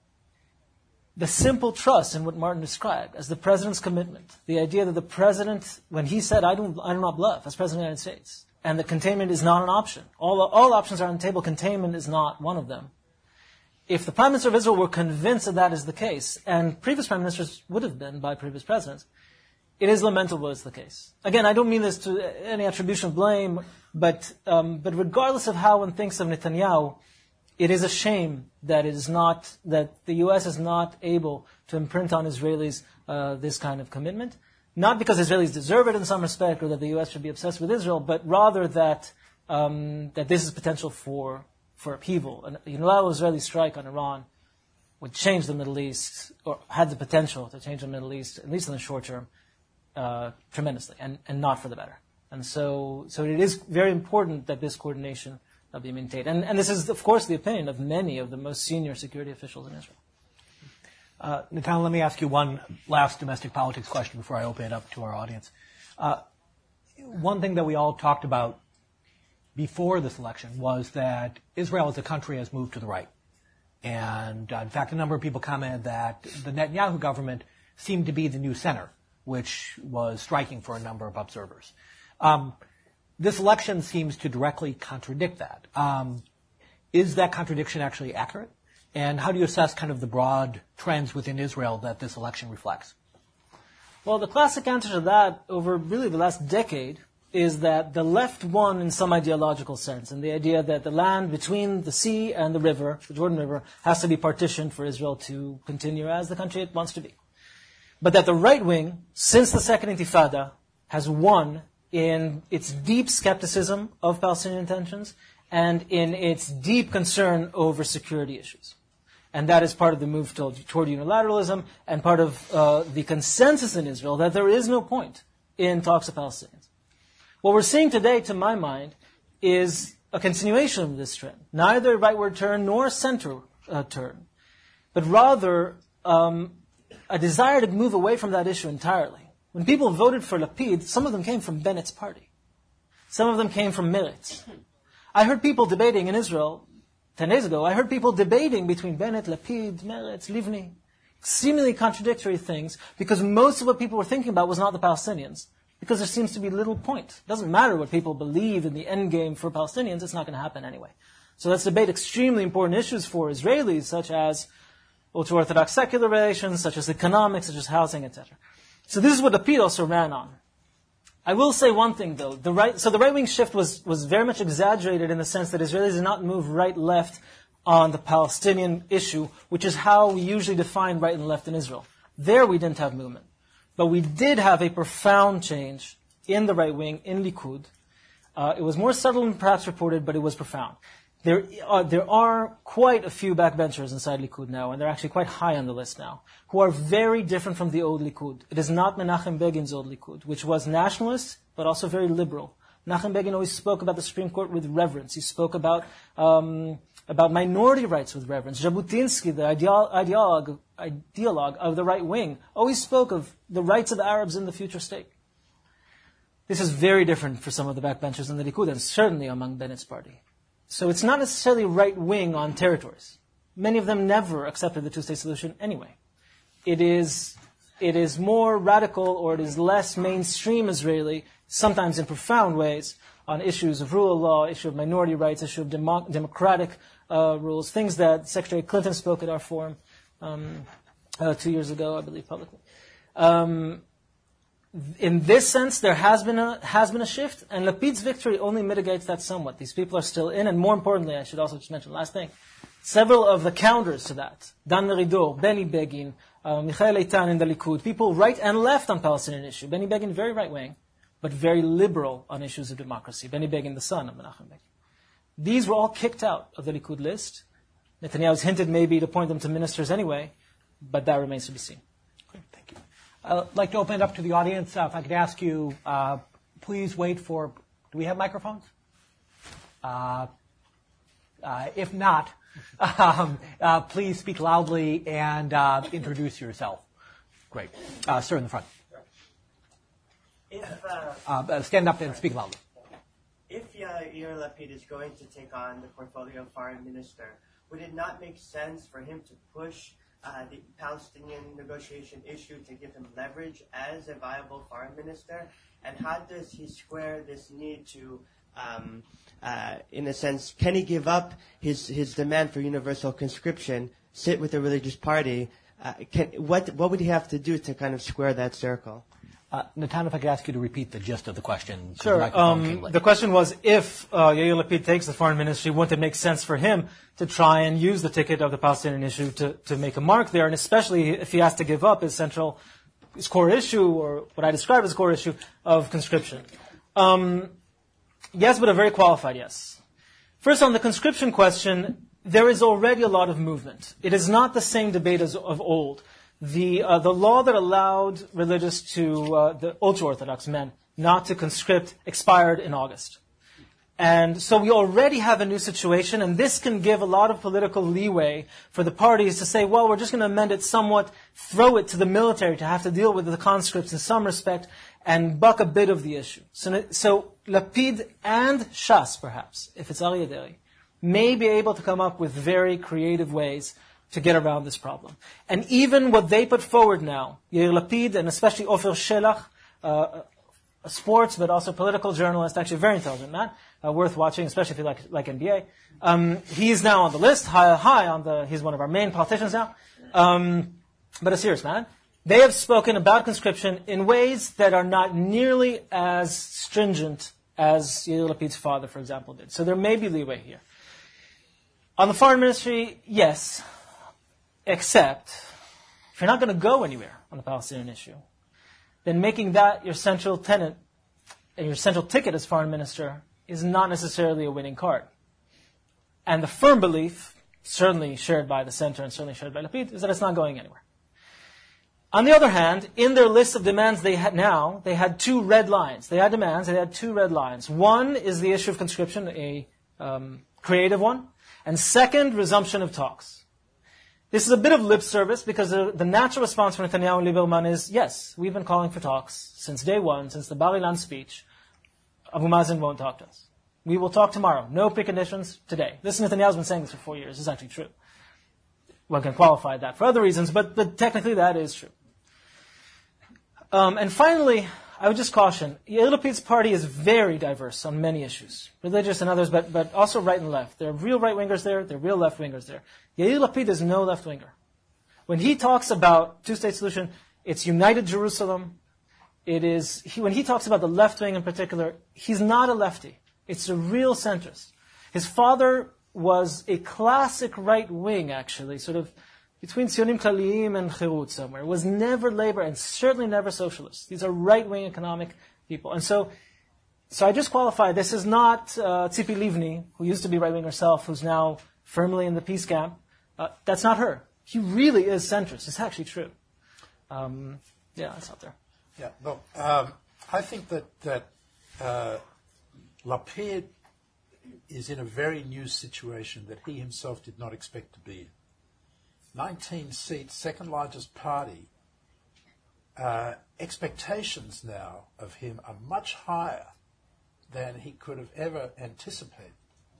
the simple trust in what Martin described as the President's commitment, the idea that the President, when he said, I, don't, I do not bluff as President of the United States, and that containment is not an option. All, all options are on the table. Containment is not one of them. If the Prime Minister of Israel were convinced that that is the case, and previous Prime Ministers would have been by previous Presidents, it is lamentable it's the case. Again, I don't mean this to any attribution of blame, but um, but regardless of how one thinks of Netanyahu, it is a shame that it is not that the U S is not able to imprint on Israelis uh, this kind of commitment. Not because Israelis deserve it in some respect, or that the U S should be obsessed with Israel, but rather that um, that this is potential for for upheaval. An unilateral Israeli strike on Iran would change the Middle East, or had the potential to change the Middle East, at least in the short term, uh, tremendously, and, and not for the better. And so, so it is very important that this coordination uh, be maintained. And, and this is, of course, the opinion of many of the most senior security officials in Israel. Uh, Natan, let me ask you one last domestic politics question before I open it up to our audience. Uh, one thing that we all talked about before this election was that Israel as a country has moved to the right. And uh, in fact, a number of people commented that the Netanyahu government seemed to be the new center, which was striking for a number of observers. Um, this election seems to directly contradict that. Um, is that contradiction actually accurate? And how do you assess kind of the broad trends within Israel that this election reflects? Well, the classic answer to that over really the last decade is that the left won in some ideological sense, and the idea that the land between the sea and the river, the Jordan River, has to be partitioned for Israel to continue as the country it wants to be. But that the right wing, since the Second Intifada, has won in its deep skepticism of Palestinian intentions and in its deep concern over security issues. And that is part of the move toward, toward unilateralism and part of uh, the consensus in Israel that there is no point in talks of Palestinians. What we're seeing today, to my mind, is a continuation of this trend. Neither a rightward turn nor a center uh, turn, but rather um, a desire to move away from that issue entirely. When people voted for Lapid, some of them came from Bennett's party. Some of them came from Meretz. I heard people debating in Israel ten days ago. I heard people debating between Bennett, Lapid, Meretz, Livni, seemingly contradictory things, because most of what people were thinking about was not the Palestinians. Because there seems to be little point. It doesn't matter what people believe in the end game for Palestinians, it's not going to happen anyway. So let's debate extremely important issues for Israelis, such as ultra-Orthodox secular relations, such as economics, such as housing, et cetera. So this is what Lapid also ran on. I will say one thing though. The right, so the right-wing shift was, was very much exaggerated in the sense that Israelis did not move right-left on the Palestinian issue, which is how we usually define right and left in Israel. There we didn't have movement. But we did have a profound change in the right wing, in Likud. Uh, it was more subtle than perhaps reported, but it was profound. There are, there are quite a few backbenchers inside Likud now, and they're actually quite high on the list now, who are very different from the old Likud. It is not Menachem Begin's old Likud, which was nationalist, but also very liberal. Menachem Begin always spoke about the Supreme Court with reverence. He spoke about um, about minority rights with reverence. Jabotinsky, the ideolo- ideologue, ideologue of the right wing, always spoke of the rights of Arabs in the future state. This is very different for some of the backbenchers in the Likud, and certainly among Bennett's party. So it's not necessarily right wing on territories. Many of them never accepted the two-state solution anyway. It is, it is more radical, or it is less mainstream Israeli, sometimes in profound ways, on issues of rule of law, issue of minority rights, issue of demo- democratic uh, rules, things that Secretary Clinton spoke at our forum um, uh, two years ago, I believe, publicly. Um, in this sense, there has been a has been a shift, and Lapid's victory only mitigates that somewhat. These people are still in, and more importantly, I should also just mention last thing, several of the counters to that, Dan Meridor, Benny Begin, uh, Michael Eitan in the Likud, people right and left on Palestinian issue. Benny Begin, very right-wing, but very liberal on issues of democracy. Benny Begin, the son of Menachem Begin. These were all kicked out of the Likud list. Netanyahu has hinted maybe to appoint them to ministers anyway, but that remains to be seen. Okay, thank you. I'd like to open it up to the audience. Uh, if I could ask you, uh, please wait for, do we have microphones? Uh, uh, if not, um, uh, please speak loudly and uh, introduce yourself. Great. Uh, sir in the front. If, uh, uh, stand up and speak loudly. If Yair Lapid is going to take on the portfolio of foreign minister, would it not make sense for him to push uh, the Palestinian negotiation issue to give him leverage as a viable foreign minister? And how does he square this need to, um, uh, in a sense, can he give up his, his demand for universal conscription, sit with a religious party? Uh, can, what, what would he have to do to kind of square that circle? Uh, Natan, if I could ask you to repeat the gist of the question. Sure. The, um, the question was, if uh, Yair Lapid takes the foreign ministry, wouldn't it make sense for him to try and use the ticket of the Palestinian issue to, to make a mark there, and especially if he has to give up his central, his core issue, or what I describe as core issue, of conscription? Um, yes, but a very qualified yes. First, on the conscription question, there is already a lot of movement. It is not the same debate as of old. The uh, the law that allowed religious to uh, the ultra-Orthodox men not to conscript expired in August. And so we already have a new situation, and this can give a lot of political leeway for the parties to say, well, we're just going to amend it somewhat, throw it to the military to have to deal with the conscripts in some respect, and buck a bit of the issue. So, so Lapid and Shas, perhaps, if it's Aryeh Deri, may be able to come up with very creative ways to get around this problem. And even what they put forward now, Yair Lapid and especially Ofer Shelach, uh, a sports but also political journalist, actually a very intelligent man, uh, worth watching, especially if you like, like N B A. Um, he's now on the list, high, high on the, he's one of our main politicians now. Um, but a serious man. they have spoken about conscription in ways that are not nearly as stringent as Yair Lapid's father, for example, did. So there may be leeway here. On the foreign ministry, yes, except if you're not going to go anywhere on the Palestinian issue, then making that your central tenet and your central ticket as foreign minister is not necessarily a winning card. And the firm belief, certainly shared by the center and certainly shared by Lapid, is that it's not going anywhere. On the other hand, in their list of demands they had now, they had two red lines. They had demands, they had two red lines. One is the issue of conscription, a um, creative one. And second, resumption of talks. This is a bit of lip service because the, the natural response from Netanyahu and Lieberman is, yes, we've been calling for talks since day one, since the Bar Ilan speech. Abu Mazen won't talk to us. We will talk tomorrow. No preconditions today. This Netanyahu's been saying this for four years. This is actually true. One can qualify that for other reasons, but, but technically that is true. Um, and finally, I would just caution, Yair Lapid's party is very diverse on many issues, religious and others, but, but also right and left. There are real right-wingers there, there are real left-wingers there. Yair Lapid is no left-winger. When he talks about two-state solution, it's united Jerusalem. It is, he, when he talks about the left wing in particular, he's not a lefty. It's a real centrist. His father was a classic right wing, actually, sort of between Sionim Klaliyim and Chirut somewhere. Was never labor and certainly never socialist. These are right-wing economic people. And so, so I just qualify, this is not uh, Tzipi Livni, who used to be right-wing herself, who's now firmly in the peace camp. Uh, that's not her. He really is centrist. It's actually true. Um, yeah, that's out there. Yeah, look, um, I think that, that uh, Lapid is in a very new situation that he himself did not expect to be in. nineteen seats, second largest party. Uh, expectations now of him are much higher than he could have ever anticipated.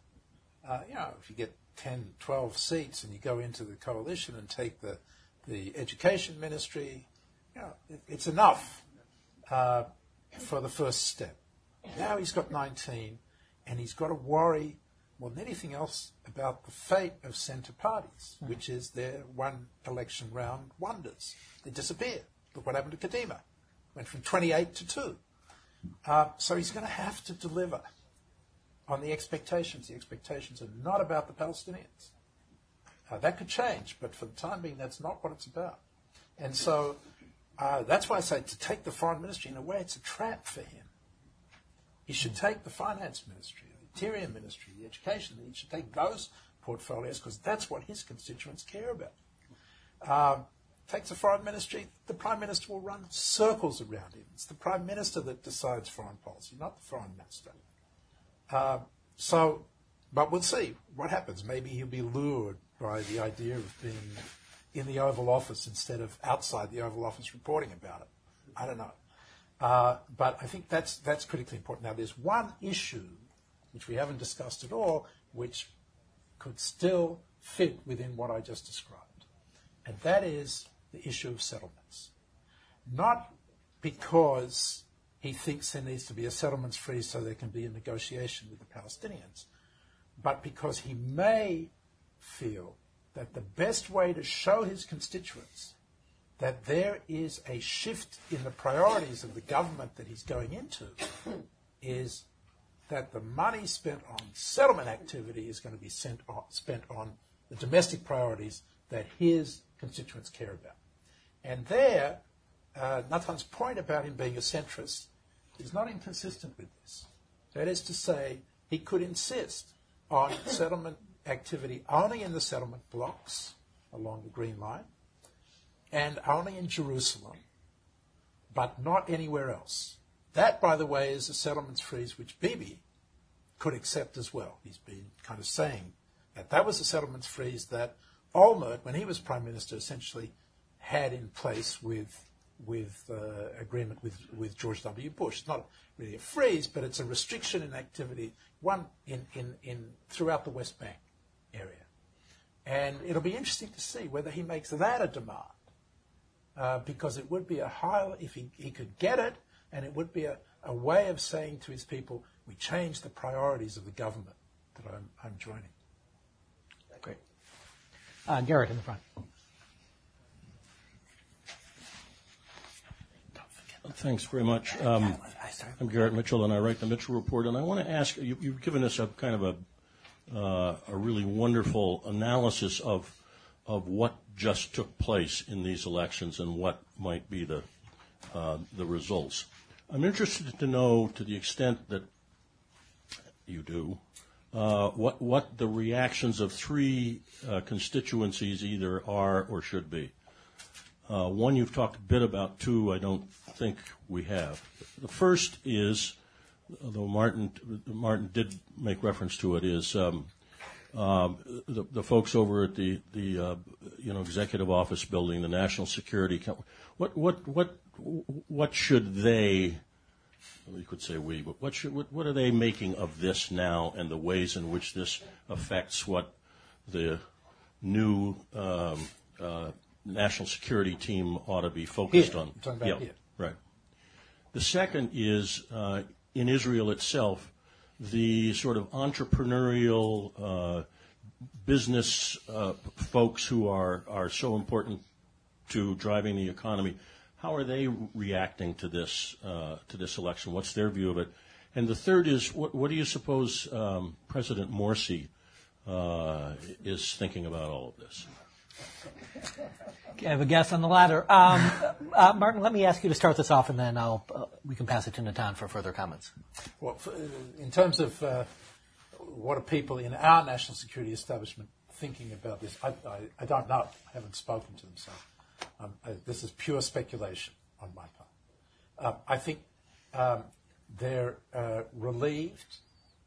Uh, you know, if you get ten, twelve seats and you go into the coalition and take the, the education ministry, you know, it, it's enough uh, for the first step. Now he's got nineteen, and he's got to worry more than anything else about the fate of centre parties, mm. which is their one election round wonders. They disappear. Look what happened to Kadima. Went from twenty-eight to two. Uh, so he's going to have to deliver on the expectations. The expectations are not about the Palestinians. Uh, that could change, but for the time being, that's not what it's about. And so uh, that's why I say to take the foreign ministry, in a way, it's a trap for him. He should take the finance ministry, Interior Ministry, the Education, he should take those portfolios because that's what his constituents care about. Um, takes the Foreign Ministry, the Prime Minister will run circles around him. It's the Prime Minister that decides foreign policy, not the Foreign Minister. Uh, so, but we'll see what happens. Maybe he'll be lured by the idea of being in the Oval Office instead of outside the Oval Office reporting about it. I don't know. Uh, but I think that's that's critically important. Now, there's one issue which we haven't discussed at all, which could still fit within what I just described. And that is the issue of settlements. Not because he thinks there needs to be a settlements freeze so there can be a negotiation with the Palestinians, but because he may feel that the best way to show his constituents that there is a shift in the priorities of the government that he's going into is that the money spent on settlement activity is going to be sent on, spent on the domestic priorities that his constituents care about. And there, uh, Natan's point about him being a centrist is not inconsistent with this. That is to say, he could insist on settlement activity only in the settlement blocks along the Green Line and only in Jerusalem, but not anywhere else. That, by the way, is a settlements freeze which Bibi could accept as well. He's been kind of saying that that was a settlements freeze that Olmert, when he was Prime Minister, essentially had in place with with uh, agreement with, with George W. Bush. It's not really a freeze, but it's a restriction in activity, one in, in, in throughout the West Bank area. And it'll be interesting to see whether he makes that a demand, uh, because it would be a high, if he, he could get it, and it would be a, a way of saying to his people, we change the priorities of the government that I'm, I'm joining. Great. Uh, Garrett in the front. Thanks very much. Um, I'm Garrett Mitchell, and I write the Mitchell Report. And I want to ask you, you've given us a kind of a uh, a really wonderful analysis of of what just took place in these elections and what might be the uh, the results. I'm interested to know, to the extent that you do, uh, what what the reactions of three uh, constituencies either are or should be. Uh, one you've talked a bit about. Two, I don't think we have. The first is, although Martin Martin did make reference to it, is um, um, the, the folks over at the the uh, you know executive office building, the National Security. What what what what should they? We could say we, but what should what, what are they making of this now, and the ways in which this affects what the new um, uh, national security team ought to be focused here. on? I'm talking about yeah, here. right. The second is uh, in Israel itself, the sort of entrepreneurial uh, business uh, folks who are, are so important to driving the economy. How are they reacting to this uh, to this election? What's their view of it? And the third is, what, what do you suppose um, President Morsi uh, is thinking about all of this? Okay, I have a guess on the latter. Um, uh, Martin, let me ask you to start this off, and then I'll uh, we can pass it to Natan for further comments. Well, for, in terms of uh, what are people in our national security establishment thinking about this, I, I, I don't know. I haven't spoken to them, so um, I, this is pure speculation on my part. Uh, I think um, they're uh, relieved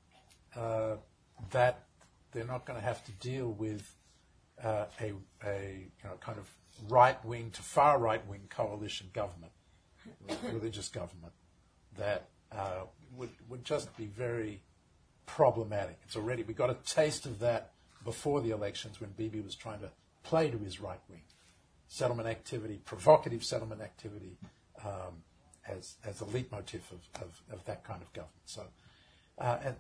uh, that they're not going to have to deal with uh, a, a you know, kind of right-wing to far right-wing coalition government, religious government, that uh, would would just be very problematic. It's already, we got a taste of that before the elections when Bibi was trying to play to his right-wing settlement activity, provocative settlement activity, um, as as a leitmotif of, of, of that kind of government. So, uh, and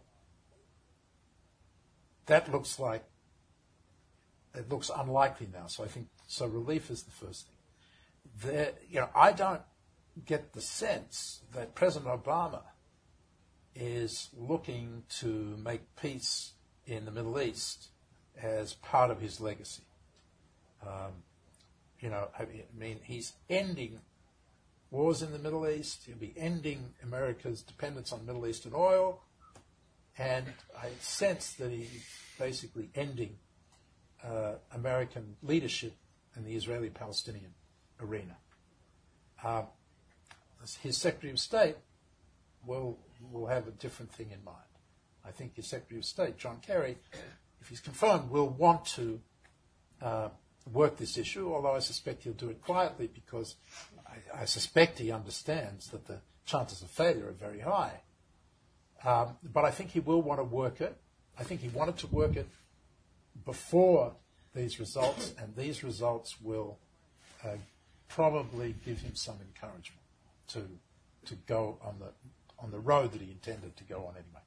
that looks like it looks unlikely now. So I think so. Relief is the first thing. There, you know, I don't get the sense that President Obama is looking to make peace in the Middle East as part of his legacy. Um, you know, I mean, he's ending wars in the Middle East. He'll be ending America's dependence on Middle Eastern oil, and I sense that he's basically ending Uh, American leadership in the Israeli-Palestinian arena. Uh, his Secretary of State will will have a different thing in mind. I think his Secretary of State, John Kerry, if he's confirmed, will want to uh, work this issue, although I suspect he'll do it quietly because I, I suspect he understands that the chances of failure are very high. Um, but I think he will want to work it. I think he wanted to work it before these results, and these results will uh, probably give him some encouragement to to go on the on the road that he intended to go on anyway.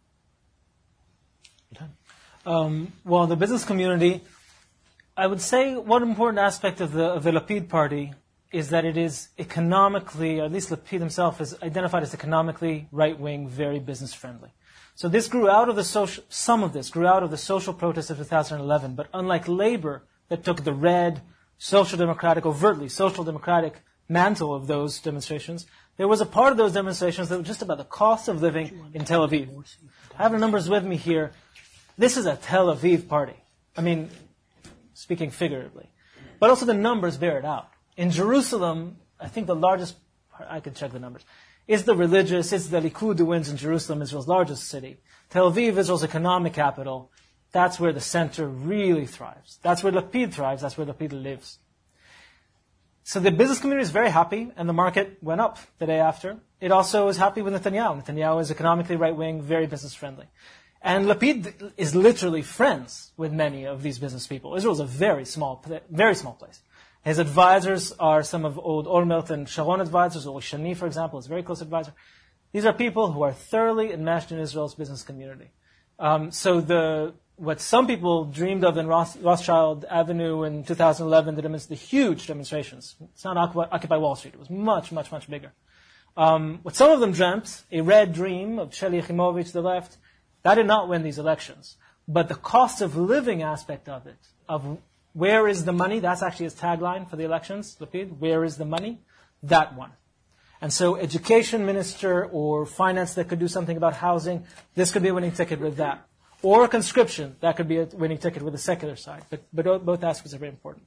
Um, well, the business community, I would say one important aspect of the of the Lapid party is that it is economically, or at least Lapid himself is identified as economically right-wing, very business-friendly. So this grew out of the social, some of this grew out of the social protests of two thousand eleven, but unlike Labor, that took the red, social democratic, overtly social democratic mantle of those demonstrations, there was a part of those demonstrations that was just about the cost of living in Tel Aviv. I have the numbers with me here. This is a Tel Aviv party. I mean, speaking figuratively. But also the numbers bear it out. In Jerusalem, I think the largest, I can check the numbers, is the religious, it's the Likud who wins in Jerusalem, Israel's largest city. Tel Aviv, Israel's economic capital, that's where the center really thrives. That's where Lapid thrives, that's where Lapid lives. So the business community is very happy, and the market went up the day after. It also is happy with Netanyahu. Netanyahu is economically right-wing, very business-friendly. And Lapid is literally friends with many of these business people. Israel is a very small, very small place. His advisors are some of old Olmert and Sharon advisors. Ori Shani, for example, is a very close advisor. These are people who are thoroughly enmeshed in Israel's business community. Um, so the what some people dreamed of in Roth, Rothschild Avenue in two thousand eleven, the, demonst- the huge demonstrations. It's not Occupy Wall Street. It was much, much, much bigger. Um, what some of them dreamt, a red dream of Shelley Yachimowicz, the left, that did not win these elections. But the cost of living aspect of it, of where is the money, that's actually his tagline for the elections, Lapid, where is the money, that won. And so education minister or finance that could do something about housing, this could be a winning ticket with that. Or conscription, that could be a winning ticket with the secular side. But, but both aspects are very important.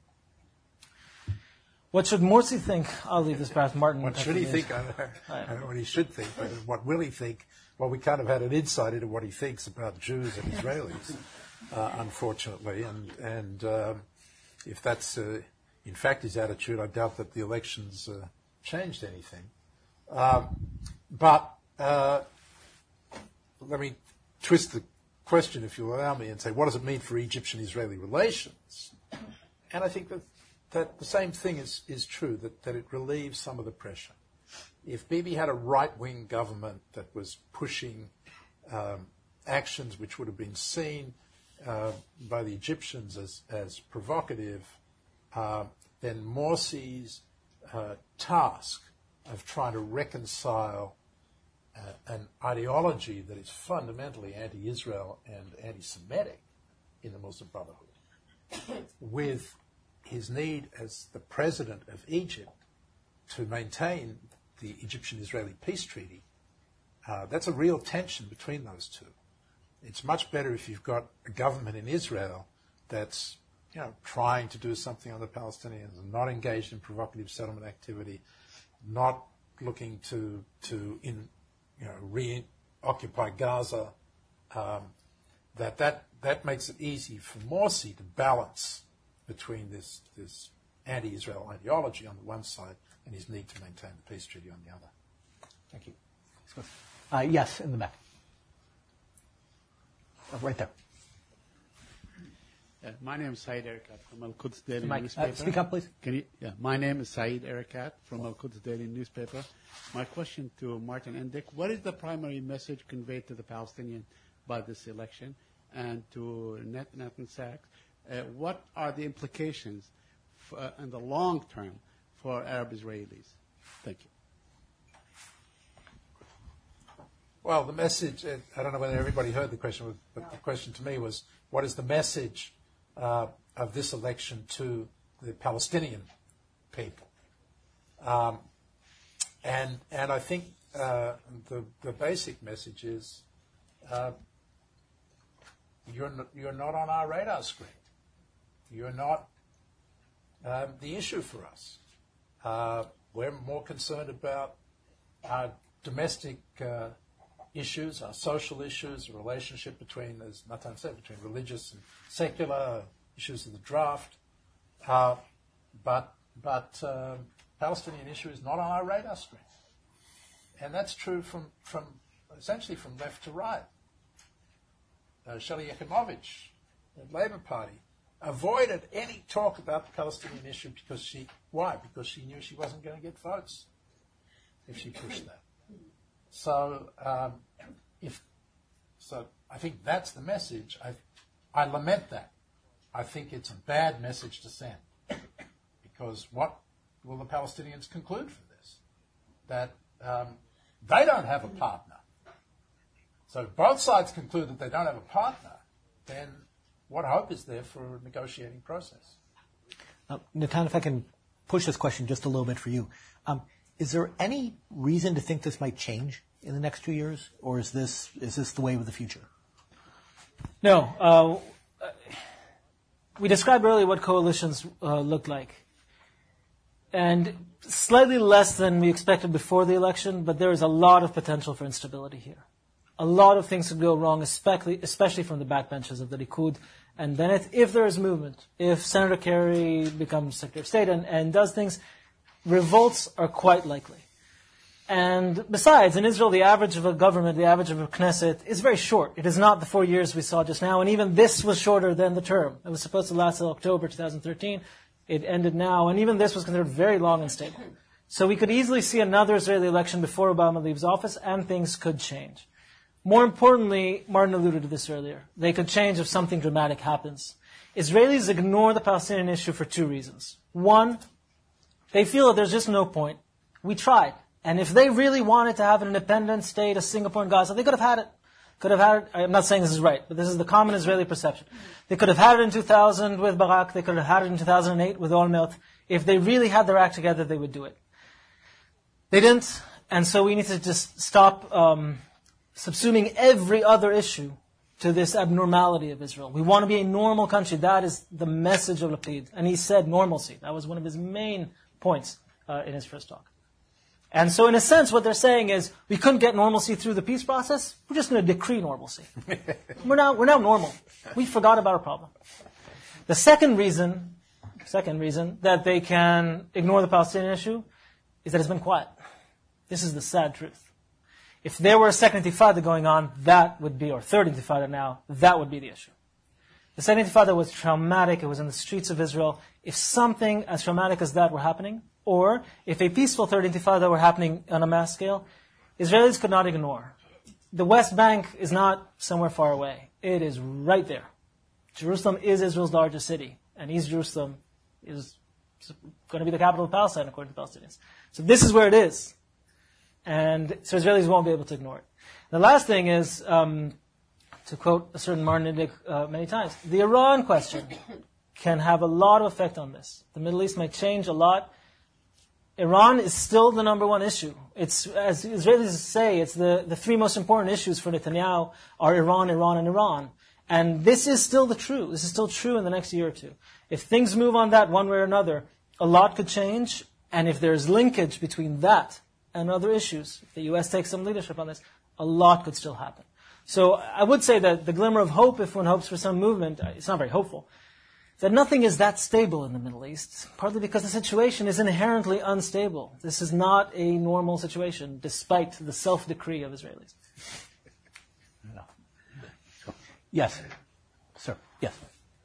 What should Morsi think? I'll leave this perhaps Martin. What should he think? I don't, know, I don't know what he should think, but what will he think? Well, we kind of had an insight into what he thinks about Jews and Israelis, uh, unfortunately. And, and um, if that's, uh, in fact, his attitude, I doubt that the elections uh, changed anything. Um, but uh, let me twist the question, if you'll allow me, and say, what does it mean for Egyptian-Israeli relations? And I think that that the same thing is, is true, that, that it relieves some of the pressure. If Bibi had a right-wing government that was pushing um, actions which would have been seen uh, by the Egyptians as, as provocative, uh, then Morsi's uh, task of trying to reconcile uh, an ideology that is fundamentally anti-Israel and anti-Semitic in the Muslim Brotherhood with his need as the president of Egypt to maintain the Egyptian-Israeli peace treaty, uh, that's a real tension between those two. It's much better if you've got a government in Israel that's, you know, trying to do something on the Palestinians, not engaged in provocative settlement activity, not looking to to in, you know, reoccupy Gaza. Um, that that that makes it easy for Morsi to balance between this, this anti-Israel ideology on the one side and his need to maintain the peace treaty on the other. Thank you. Uh, yes, in the back. Oh, right there. Uh, my name is Saeed Erekat from Al-Quds Daily Mike, Newspaper. uh, speak up, please. Can you, yeah, my name is Saeed Erekat from Al-Quds Daily Newspaper. My question to Martin Indyk, what is the primary message conveyed to the Palestinians by this election? And to Nathan Sachs, Uh, what are the implications for, uh, in the long term for Arab Israelis? Thank you. Well, the message, uh, I don't know whether everybody heard the question, but the question to me was, what is the message uh, of this election to the Palestinian people? Um, and and I think uh, the, the basic message is uh, you're, not, you're not on our radar screen. You're not um, the issue for us. Uh, we're more concerned about our domestic uh, issues, our social issues, the relationship between, as Nathan said, between religious and secular, issues of the draft. Uh, but but uh, Palestinian issue is not on our radar screen. And that's true from, from essentially from left to right. Uh, Shelley Yachimowicz, the Labour Party, avoided any talk about the Palestinian issue because she, why? Because she knew she wasn't going to get votes if she pushed that. So, um, if, so I think that's the message. I, I lament that. I think it's a bad message to send because what will the Palestinians conclude from this? That um, they don't have a partner. So if both sides conclude that they don't have a partner, then what hope is there for a negotiating process? Uh, Nathan, if I can push this question just a little bit for you. Um, is there any reason to think this might change in the next two years, or is this is this the way of the future? No. Uh, we described earlier what coalitions uh, look like. And slightly less than we expected before the election, but there is a lot of potential for instability here. A lot of things could go wrong, especially, especially from the backbenches of the Likud. And then it, if there is movement, if Senator Kerry becomes Secretary of State and, and does things, revolts are quite likely. And besides, in Israel, the average of a government, the average of a Knesset, is very short. It is not the four years we saw just now, and even this was shorter than the term. It was supposed to last till October twenty thirteen. It ended now, and even this was considered very long and stable. So we could easily see another Israeli election before Obama leaves office, and things could change. More importantly, Martin alluded to this earlier, they could change if something dramatic happens. Israelis ignore the Palestinian issue for two reasons. One, they feel that there's just no point. We tried, And if they really wanted to have an independent state, a Singapore and Gaza, they could have had it. Could have had it. I'm not saying this is right, but this is the common Israeli perception. They could have had it in two thousand with Barak. They could have had it in two thousand eight with Olmert. If they really had their act together, they would do it. They didn't, and so we need to just stop um, subsuming every other issue to this abnormality of Israel. We want to be a normal country. That is the message of Lapid. And he said normalcy. That was one of his main points uh, in his first talk. And so in a sense, what they're saying is, we couldn't get normalcy through the peace process. We're just going to decree normalcy. we're now we're now normal. We forgot about our problem. The second reason, second reason that they can ignore the Palestinian issue is that it's been quiet. This is the sad truth. If there were a second intifada going on, that would be, or third intifada now, that would be the issue. The second intifada was traumatic. It was in the streets of Israel. If something as traumatic as that were happening, or if a peaceful third intifada were happening on a mass scale, Israelis could not ignore. The West Bank is not somewhere far away. It is right there. Jerusalem is Israel's largest city, and East Jerusalem is going to be the capital of Palestine, according to Palestinians. So this is where it is. And so Israelis won't be able to ignore it. The last thing is, um, to quote a certain Martin Indyk uh, many times, the Iran question can have a lot of effect on this. The Middle East might change a lot. Iran is still the number one issue. It's, as Israelis say, it's the, the three most important issues for Netanyahu are Iran, Iran, and Iran. And this is still the true. This is still true in the next year or two. If things move on that one way or another, a lot could change. And if there's linkage between that and other issues, if the U S takes some leadership on this, a lot could still happen. So I would say that the glimmer of hope, if one hopes for some movement, it's not very hopeful, that nothing is that stable in the Middle East, partly because the situation is inherently unstable. This is not a normal situation, despite the self-decree of Israelis. No. Yes. Sir. Yes.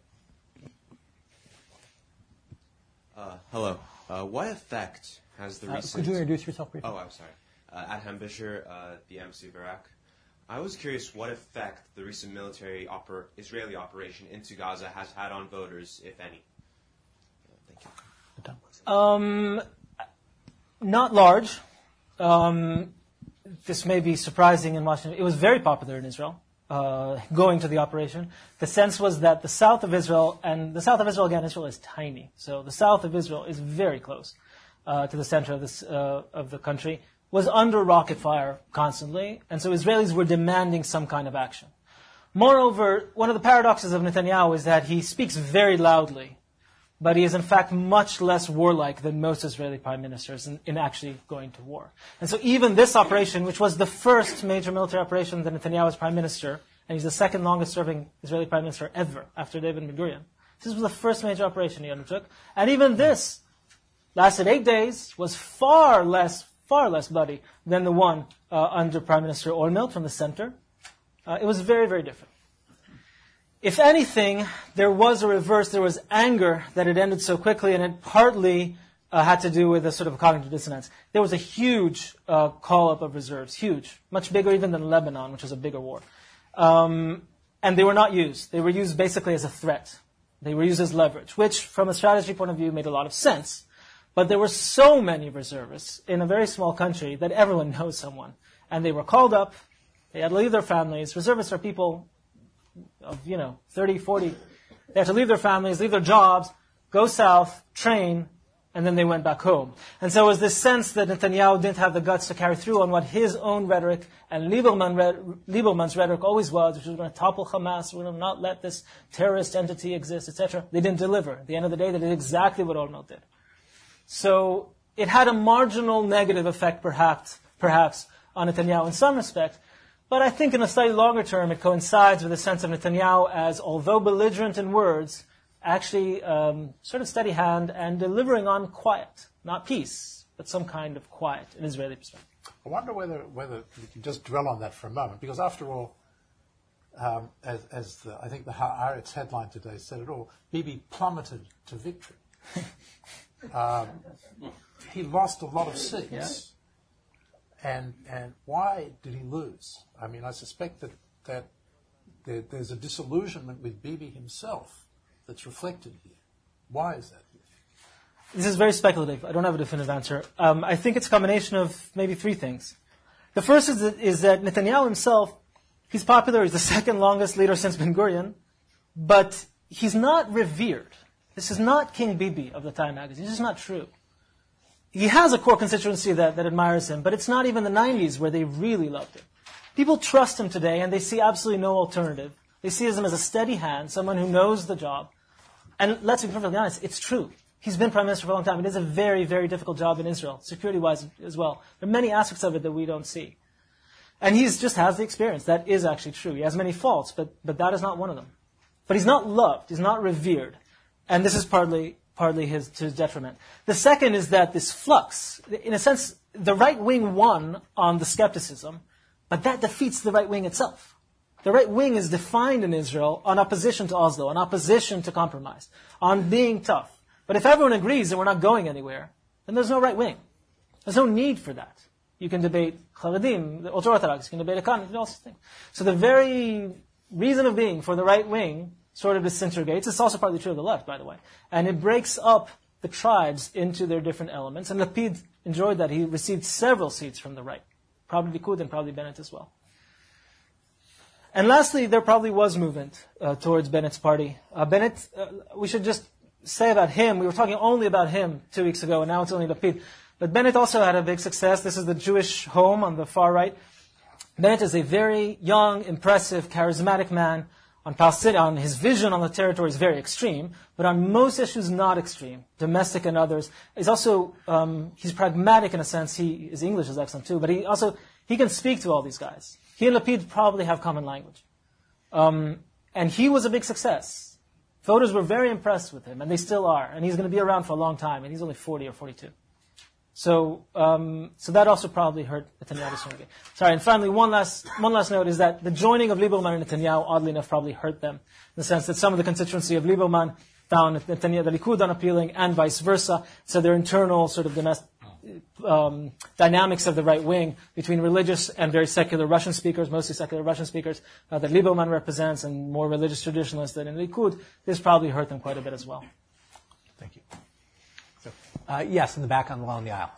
Uh, hello. Uh, what effect has the Uh, recent... could you introduce yourself briefly? Oh, I'm sorry. Uh, Adham Bisher, uh, the embassy of Iraq. I was curious what effect the recent military oper- Israeli operation into Gaza has had on voters, if any. Uh, thank you. Um, not large. Um, this may be surprising in Washington. It was very popular in Israel, uh, going to the operation. The sense was that the south of Israel, and the south of Israel, again, Israel is tiny. So the south of Israel is very close uh, to the center of, this, uh, of the country, was under rocket fire constantly, and so Israelis were demanding some kind of action. Moreover, one of the paradoxes of Netanyahu is that he speaks very loudly, but he is in fact much less warlike than most Israeli prime ministers in, in actually going to war. And so even this operation, which was the first major military operation that Netanyahu was prime minister, and he's the second longest serving Israeli prime minister ever after David Ben-Gurion, this was the first major operation he undertook, and even this lasted eight days, was far less far less bloody than the one uh, under Prime Minister Olmert from the center. Uh, it was very, very different. If anything, there was a reverse. There was anger that it ended so quickly, and it partly uh, had to do with a sort of cognitive dissonance. There was a huge uh, call-up of reserves, huge, much bigger even than Lebanon, which was a bigger war. Um, and they were not used. They were used basically as a threat. They were used as leverage, which, from a strategy point of view, made a lot of sense. But there were so many reservists in a very small country that everyone knows someone. And they were called up. They had to leave their families. Reservists are people of, you know, thirty, forty. They had to leave their families, leave their jobs, go south, train, and then they went back home. And so it was this sense that Netanyahu didn't have the guts to carry through on what his own rhetoric and Lieberman, Lieberman's rhetoric always was, which was going to topple Hamas, we're going to not let this terrorist entity exist, et cetera. They didn't deliver. At the end of the day, they did exactly what Olmert did. So it had a marginal negative effect, perhaps, perhaps, on Netanyahu in some respect. But I think in a slightly longer term, it coincides with a sense of Netanyahu as, although belligerent in words, actually um, sort of steady hand and delivering on quiet, not peace, but some kind of quiet in Israeli perspective. I wonder whether whether we can just dwell on that for a moment, because after all, um, as, as the, I think the Haaretz headline today said it all, Bibi plummeted to victory. Um, he lost a lot of seats. Yeah. And and why did he lose? I mean, I suspect that, that there, there's a disillusionment with Bibi himself that's reflected here. Why is that? this is very speculative. I don't have a definitive answer. Um, I think it's a combination of maybe three things. The first is that, is that Netanyahu himself, he's popular. He's the second longest leader since Ben Gurion, but he's not revered. This is not King Bibi of the Time magazine. This is not true. He has a core constituency that, that admires him, but it's not even the nineties where they really loved him. People trust him today, and they see absolutely no alternative. They see him as a steady hand, someone who knows the job. And let's be perfectly honest, it's true. He's been prime minister for a long time. It is a very, very difficult job in Israel, security-wise as well. There are many aspects of it that we don't see. And he just has the experience. That is actually true. He has many faults, but, but that is not one of them. But he's not loved. He's not revered. And this is partly partly his, to his detriment. The second is that this flux, in a sense, the right wing won on the skepticism, but that defeats the right wing itself. The right wing is defined in Israel on opposition to Oslo, on opposition to compromise, on being tough. But if everyone agrees that we're not going anywhere, then there's no right wing. There's no need for that. You can debate Charedim, the ultra-Orthodox, you can debate economy, you can do all sorts of things. So the very reason of being for the right wing sort of disintegrates. It's also partly true of the left, by the way. And it breaks up the tribes into their different elements. And Lapid enjoyed that. He received several seats from the right. Probably Likud and probably Bennett as well. And lastly, there probably was movement uh, towards Bennett's party. Uh, Bennett, uh, we should just say about him, we were talking only about him two weeks ago, and now it's only Lapid. But Bennett also had a big success. This is the Jewish home on the far right. Bennett is a very young, impressive, charismatic man. On Palestinian, on his vision on the territory is very extreme, but on most issues not extreme, domestic and others. He's also, um, he's pragmatic in a sense. He, his English is excellent too, but he also, he can speak to all these guys. He and Lapid probably have common language. Um, and he was a big success. Voters were very impressed with him, and they still are. And he's going to be around for a long time, and he's only forty or forty-two. So, um, so that also probably hurt Netanyahu. Sorry, and finally, one last, one last note is that the joining of Lieberman and Netanyahu, oddly enough, probably hurt them, in the sense that some of the constituency of Lieberman found Netanyahu, the Likud, unappealing, and vice versa. So their internal sort of domestic um, dynamics of the right wing between religious and very secular Russian speakers, mostly secular Russian speakers, uh, that Lieberman represents, and more religious traditionalists than in Likud, this probably hurt them quite a bit as well. Thank you. Uh, yes, in the back on along the aisle.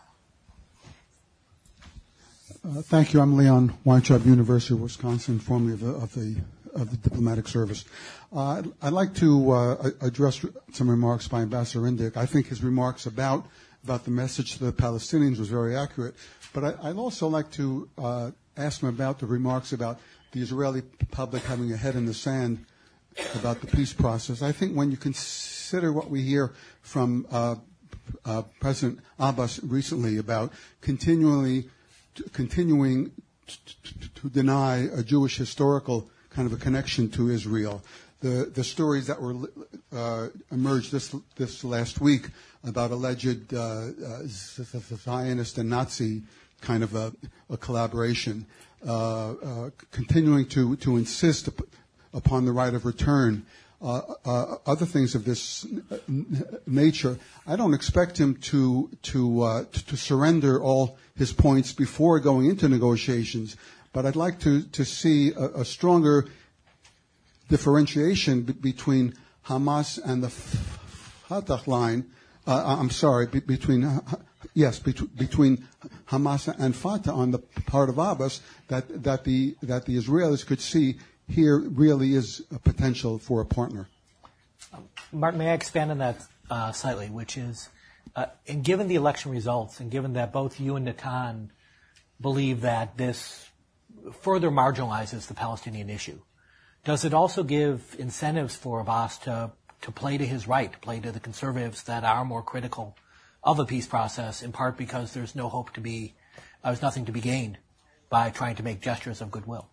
Uh, thank you. I'm Leon Weintraub, University of Wisconsin, formerly of the of the, of the diplomatic service. Uh, I'd, I'd like to uh, address some remarks by Ambassador Indyk. I think his remarks about about the message to the Palestinians was very accurate. But I, I'd also like to uh, ask him about the remarks about the Israeli public having a head in the sand about the peace process. I think when you consider what we hear from uh, Uh, President Abbas recently about continually, t- continuing t- t- to deny a Jewish historical kind of a connection to Israel. The the stories that were uh, emerged this this last week about alleged uh, uh, Zionist and Nazi kind of a, a collaboration, uh, uh, continuing to to insist up, upon the right of return. Uh, uh, other things of this n- nature, I don't expect him to to, uh, to to surrender all his points before going into negotiations, but I'd like to to see a, a stronger differentiation b- between Hamas and the Fatah line. Uh, I'm sorry, be- between uh, yes, bet- between Hamas and Fatah on the part of Abbas, that that the that the Israelis could see. Here really is a potential for a partner. Um, Martin, may I expand on that uh, slightly, which is, uh, and given the election results, and given that both you and Natan believe that this further marginalizes the Palestinian issue, does it also give incentives for Abbas to, to play to his right, to play to the conservatives that are more critical of a peace process, in part because there's no hope to be, uh, there's nothing to be gained by trying to make gestures of goodwill?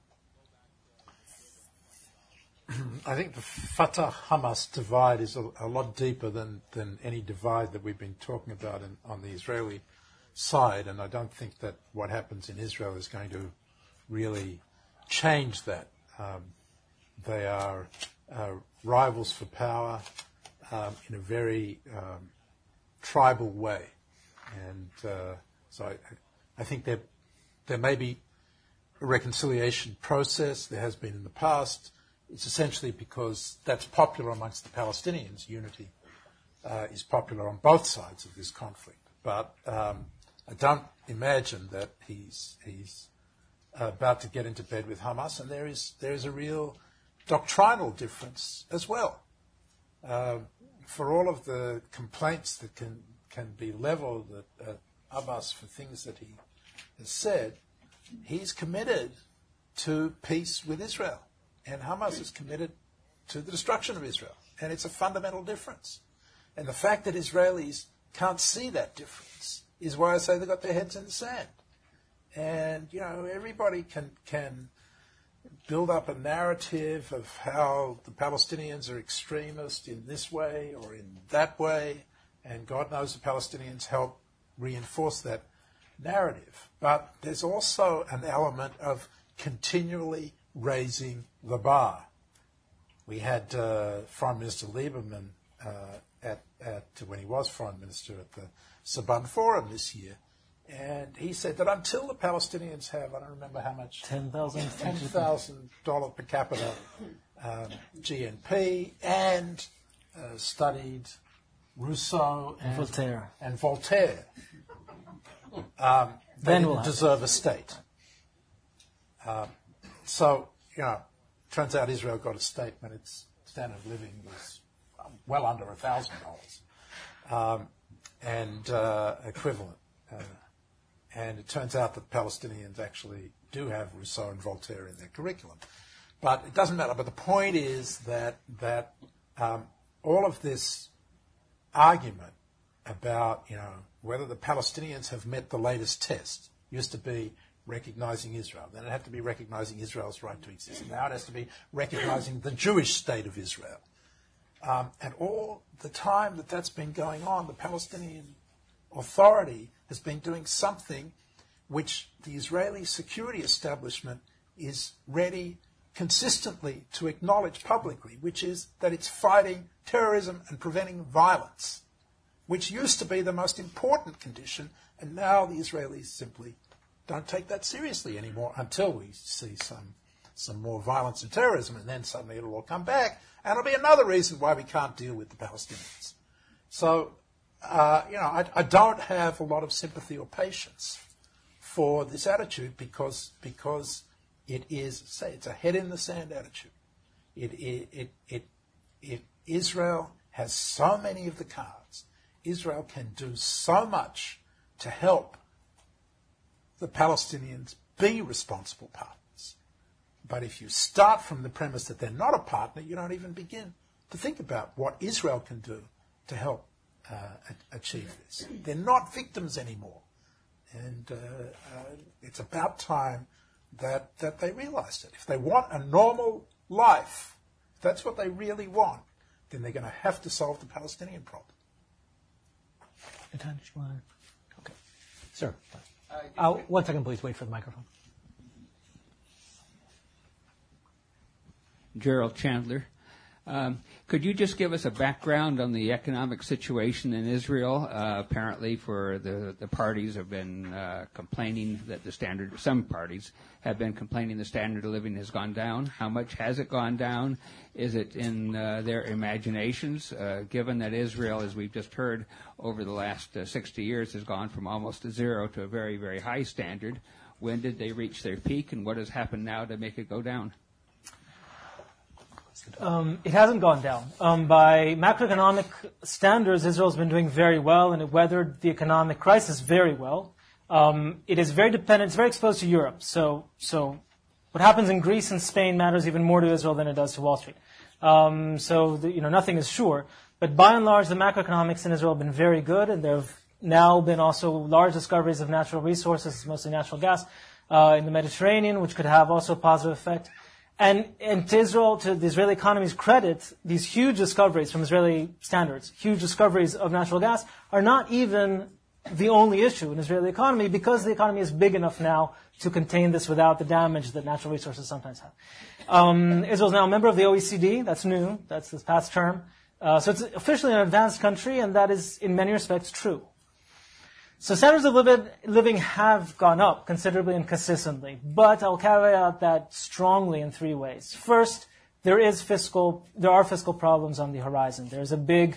I think the Fatah-Hamas divide is a, a lot deeper than, than any divide that we've been talking about in, on the Israeli side, and I don't think that what happens in Israel is going to really change that. Um, they are uh, rivals for power um, in a very um, tribal way, and uh, so I, I think there there may be a reconciliation process. There has been in the past. It's essentially because that's popular amongst the Palestinians, unity. uh, is popular on both sides of this conflict. But um, I don't imagine that he's he's about to get into bed with Hamas, and there is there is a real doctrinal difference as well. Uh, for all of the complaints that can can be levelled at, at Abbas for things that he has said, he's committed to peace with Israel, and Hamas is committed to the destruction of Israel, and it's a fundamental difference. And the fact that Israelis can't see that difference is why I say they've got their heads in the sand. And, you know, everybody can can build up a narrative of how the Palestinians are extremist in this way or in that way, and God knows the Palestinians help reinforce that narrative. But there's also an element of continually raising the bar. We had uh, Foreign Minister Lieberman uh, at, at when he was Foreign Minister at the Saban Forum this year, and he said that until the Palestinians have, I don't remember how much, ten thousand ten thousand dollars per capita um, G N P, and uh, studied Rousseau and Voltaire, and Voltaire um, they then didn't we'll deserve a state. Um, so, you know, turns out Israel got a state when its standard of living was well under a thousand dollars, um, and uh, equivalent. Uh, and it turns out that Palestinians actually do have Rousseau and Voltaire in their curriculum, but it doesn't matter. But the point is that that um, all of this argument about, you know, whether the Palestinians have met the latest test used to be recognizing Israel. Then it had to be recognizing Israel's right to exist. Now it has to be recognizing the Jewish state of Israel. Um, and all the time that that's been going on, the Palestinian Authority has been doing something which the Israeli security establishment is ready consistently to acknowledge publicly, which is that it's fighting terrorism and preventing violence, which used to be the most important condition, and now the Israelis simply don't take that seriously anymore until we see some some more violence and terrorism, and then suddenly it'll all come back, and it'll be another reason why we can't deal with the Palestinians. So, uh, you know, I, I don't have a lot of sympathy or patience for this attitude because because it is, say, it's a head in the sand attitude. It it it, it, it Israel has so many of the cards. Israel can do so much to help the Palestinians be responsible partners. But if you start from the premise that they're not a partner, you don't even begin to think about what Israel can do to help uh, achieve this. They're not victims anymore. And uh, uh, it's about time that, that they realize it. If they want a normal life, if that's what they really want, then they're going to have to solve the Palestinian problem. Okay. Sir. Uh, one second, please. Wait for the microphone. Gerald Chandler. Um, could you just give us a background on the economic situation in Israel? Uh, apparently, for the, the parties have been uh, complaining that the standard, some parties have been complaining the standard of living has gone down. How much has it gone down? Is it in uh, their imaginations? Uh, given that Israel, as we've just heard, over the last uh, sixty years has gone from almost a zero to a very, very high standard. When did they reach their peak, and what has happened now to make it go down? Um, it hasn't gone down. Um, by macroeconomic standards, Israel's been doing very well, and it weathered the economic crisis very well. Um, it is very dependent, it's very exposed to Europe. So, so what happens in Greece and Spain matters even more to Israel than it does to Wall Street. Um, so, the, you know, nothing is sure. But by and large, the macroeconomics in Israel have been very good, and there have now been also large discoveries of natural resources, mostly natural gas, uh, in the Mediterranean, which could have also a positive effect. And, and to Israel, to the Israeli economy's credit, these huge discoveries from Israeli standards, huge discoveries of natural gas, are not even the only issue in the Israeli economy because the economy is big enough now to contain this without the damage that natural resources sometimes have. Um, Israel is now a member of the O E C D. That's new. That's this past term. Uh, so it's officially an advanced country, and that is in many respects true. So standards of living have gone up considerably and consistently, but I'll carry out that strongly in three ways. First, there is fiscal, there are fiscal problems on the horizon. There's a big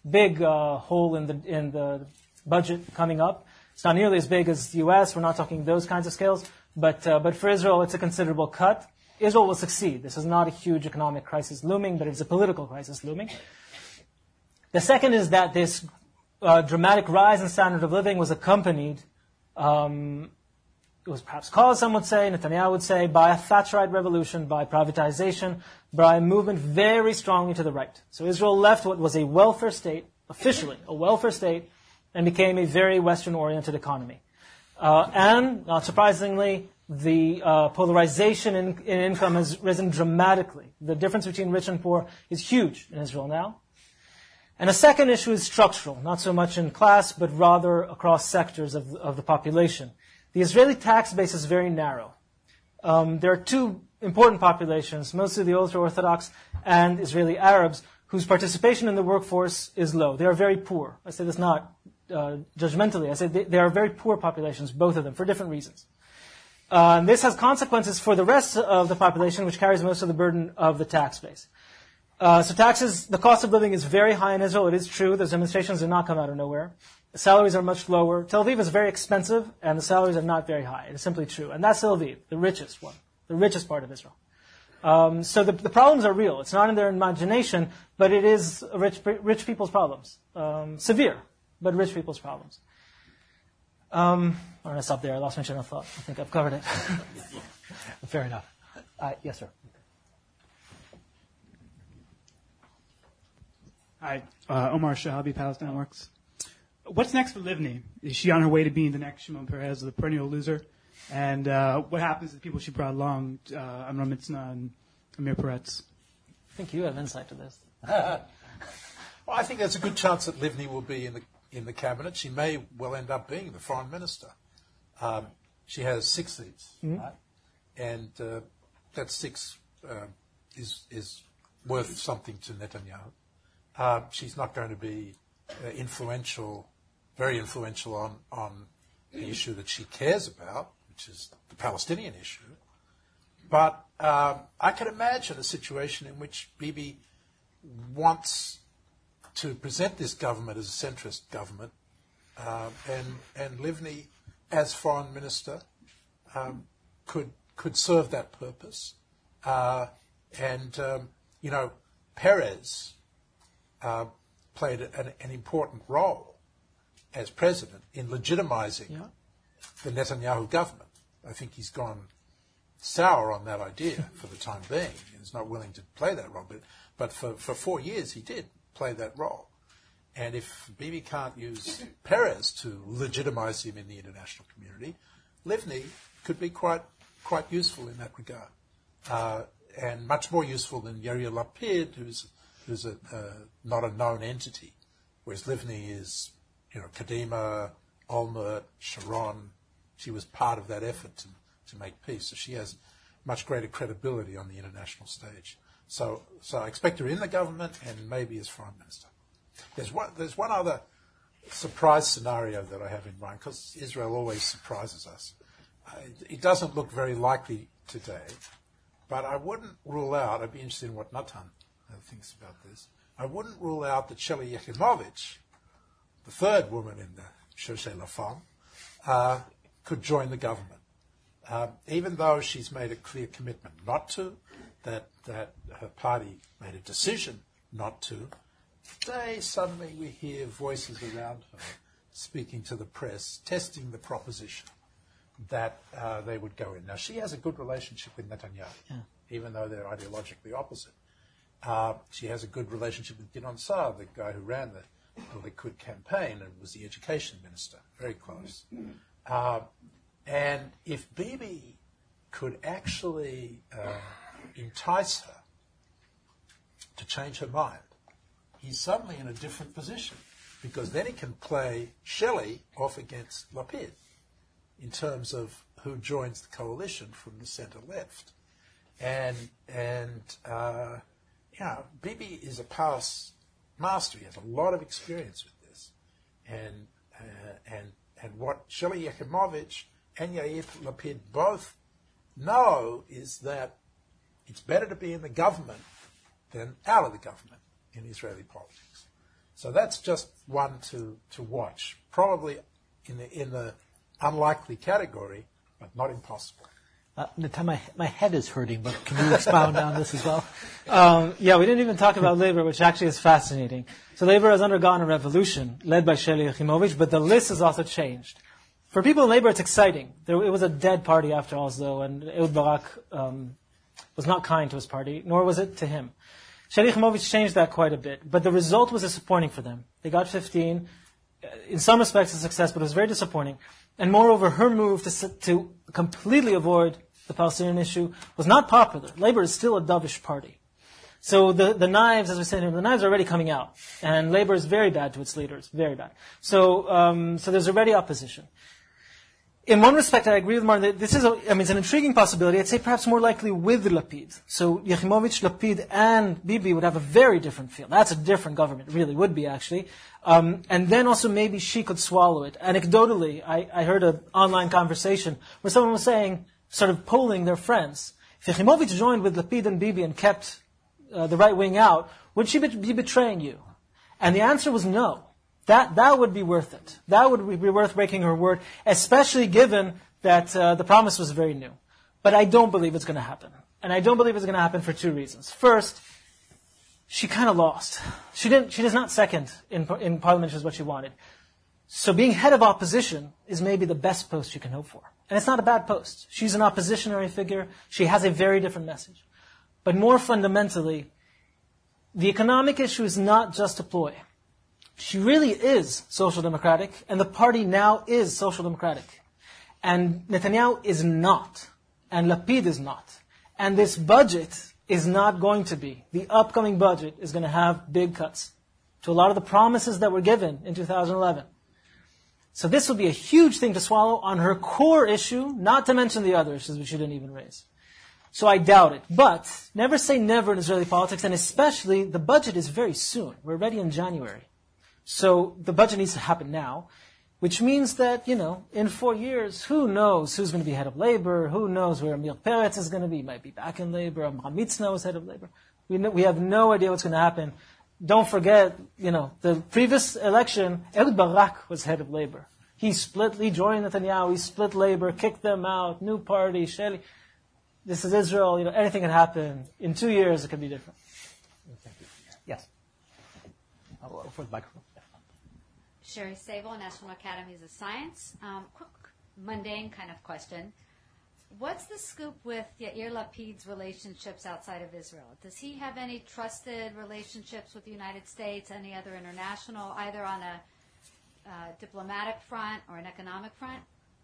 big uh, hole in the in the budget coming up. It's not nearly as big as the U S. We're not talking those kinds of scales, but uh, but for Israel, it's a considerable cut. Israel will succeed. This is not a huge economic crisis looming, but it's a political crisis looming. The second is that this uh, dramatic rise in standard of living was accompanied, um, it was perhaps caused, some would say, Netanyahu would say, by a Thatcherite revolution, by privatization, by a movement very strongly to the right. So Israel left what was a welfare state, officially a welfare state, and became a very Western-oriented economy. Uh, and, not surprisingly, the uh, polarization in, in income has risen dramatically. The difference between rich and poor is huge in Israel now. And a second issue is structural, not so much in class, but rather across sectors of, of the population. The Israeli tax base is very narrow. Um, there are two important populations, mostly the ultra-Orthodox and Israeli Arabs, whose participation in the workforce is low. They are very poor. I say this not uh, judgmentally. I say they, they are very poor populations, both of them, for different reasons. Uh, and this has consequences for the rest of the population, which carries most of the burden of the tax base. Uh, so taxes, the cost of living is very high in Israel. It is true. Those demonstrations did not come out of nowhere. The salaries are much lower. Tel Aviv is very expensive, and the salaries are not very high. It is simply true. And that's Tel Aviv, the richest one, the richest part of Israel. Um, so the, the problems are real. It's not in their imagination, but it is rich, rich people's problems. Um, severe, but rich people's problems. Um, I'm going to stop there. I lost my train of thought. I think I've covered it. Fair enough. Uh, yes, sir. Hi, uh, Omar Shahabi, Palestine Works. What's next for Livni? Is she on her way to being the next Shimon Peres, the perennial loser? And uh, what happens to the people she brought along, uh, Amram Mitzna and Amir Peretz? I think you have insight to this. Well, I think there's a good chance that Livni will be in the in the cabinet. She may well end up being the foreign minister. Um, she has six seats, mm-hmm. right? And uh, that six uh, is is worth something to Netanyahu. Uh, she's not going to be uh, influential, very influential on, on the issue that she cares about, which is the Palestinian issue. But uh, I can imagine a situation in which Bibi wants to present this government as a centrist government, uh, and and Livni, as foreign minister, um, could could serve that purpose. Uh, and um, you know, Peres uh, played an, an important role as president in legitimizing yeah. the Netanyahu government. I think he's gone sour on that idea for the time being. He's not willing to play that role, but but for, for four years he did play that role. And if Bibi can't use Peres to legitimize him in the international community, Livni could be quite quite useful in that regard, uh, and much more useful than Yair Lapid, who's who's a, uh, not a known entity, whereas Livni is, you know, Kadima, Olmert, Sharon. She was part of that effort to to make peace, so she has much greater credibility on the international stage. So, so I expect her in the government and maybe as foreign minister. There's one, there's one other surprise scenario that I have in mind, because Israel always surprises us. Uh, it doesn't look very likely today, but I wouldn't rule out, I'd be interested in what Natan thinks about this, I wouldn't rule out that Shelley Yakimovich, the third woman in the Cherchez la Femme, uh, could join the government. Uh, even though she's made a clear commitment not to, that that her party made a decision not to, today suddenly we hear voices around her speaking to the press, testing the proposition that uh, they would go in. Now, she has a good relationship with Netanyahu, yeah. even though they're ideologically opposite. Uh, she has a good relationship with Gideon Saar, the guy who ran the, the Likud campaign and was the education minister, very close. Uh, and if Bibi could actually uh, entice her to change her mind, he's suddenly in a different position, because then he can play Shelley off against Lapid in terms of who joins the coalition from the centre-left. And, and uh, you know, Bibi is a past master. He has a lot of experience with this. And, uh, and, and what Shelley Yakimovich and Yair Lapid both know is that it's better to be in the government than out of the government in Israeli politics. So that's just one to, to watch. Probably in the, in the unlikely category, but not impossible. Uh, Natan, my, my head is hurting, but can you expound on this as well? Um, yeah, we didn't even talk about labor, which actually is fascinating. So labor has undergone a revolution led by Sheli Yachimovich, but the list has also changed. For people in labor, it's exciting. There, it was a dead party after Oslo, and Ehud Barak um, was not kind to his party, nor was it to him. Sheli Yachimovich changed that quite a bit, but the result was disappointing for them. They got fifteen. In some respects, a success, but it was very disappointing. And moreover, her move to, to completely avoid the Palestinian issue was not popular. Labor is still a dovish party. So the, the knives, as we said, the knives are already coming out. And Labor is very bad to its leaders, very bad. So, um, so there's already opposition. In one respect, I agree with Martin that this is, a, I mean, it's an intriguing possibility. I'd say perhaps more likely with Lapid. So Yachimovich, Lapid, and Bibi would have a very different feel. That's a different government, really would be actually. Um, and then also maybe she could swallow it. Anecdotally, I, I heard an online conversation where someone was saying, sort of polling their friends, if Yachimovich joined with Lapid and Bibi and kept uh, the right wing out, would she be betraying you? And the answer was no. That that would be worth it. That would be worth breaking her word, especially given that uh, the promise was very new. But I don't believe it's going to happen. And I don't believe it's going to happen for two reasons. First, she kind of lost. She didn't. She is not second in in parliament, which is what she wanted. So being head of opposition is maybe the best post you can hope for. And it's not a bad post. She's an oppositionary figure. She has a very different message. But more fundamentally, the economic issue is not just a ploy. She really is social democratic, and the party now is social democratic. And Netanyahu is not. And Lapid is not. And this budget is not going to be. The upcoming budget is going to have big cuts to a lot of the promises that were given in two thousand eleven. So this will be a huge thing to swallow on her core issue, not to mention the other issues which she didn't even raise. So I doubt it. But never say never in Israeli politics, and especially the budget is very soon. We're already in January. So the budget needs to happen now, which means that, you know, in four years, who knows who's going to be head of labor, who knows where Amir Peretz is going to be, he might be back in labor, Amram Mitznah was head of labor. We know, we have no idea what's going to happen. Don't forget, you know, the previous election, Ehud Barak was head of labor. He split, he joined Netanyahu, he split labor, kicked them out, new party, Sheli. This is Israel, you know, anything can happen. In two years, it could be different. Yes. I'll for the microphone. Sherry Sable, National Academies of Science. Um, quick, mundane kind of question. What's the scoop with Yair Lapid's relationships outside of Israel? Does he have any trusted relationships with the United States, any other international, either on a uh, diplomatic front or an economic front?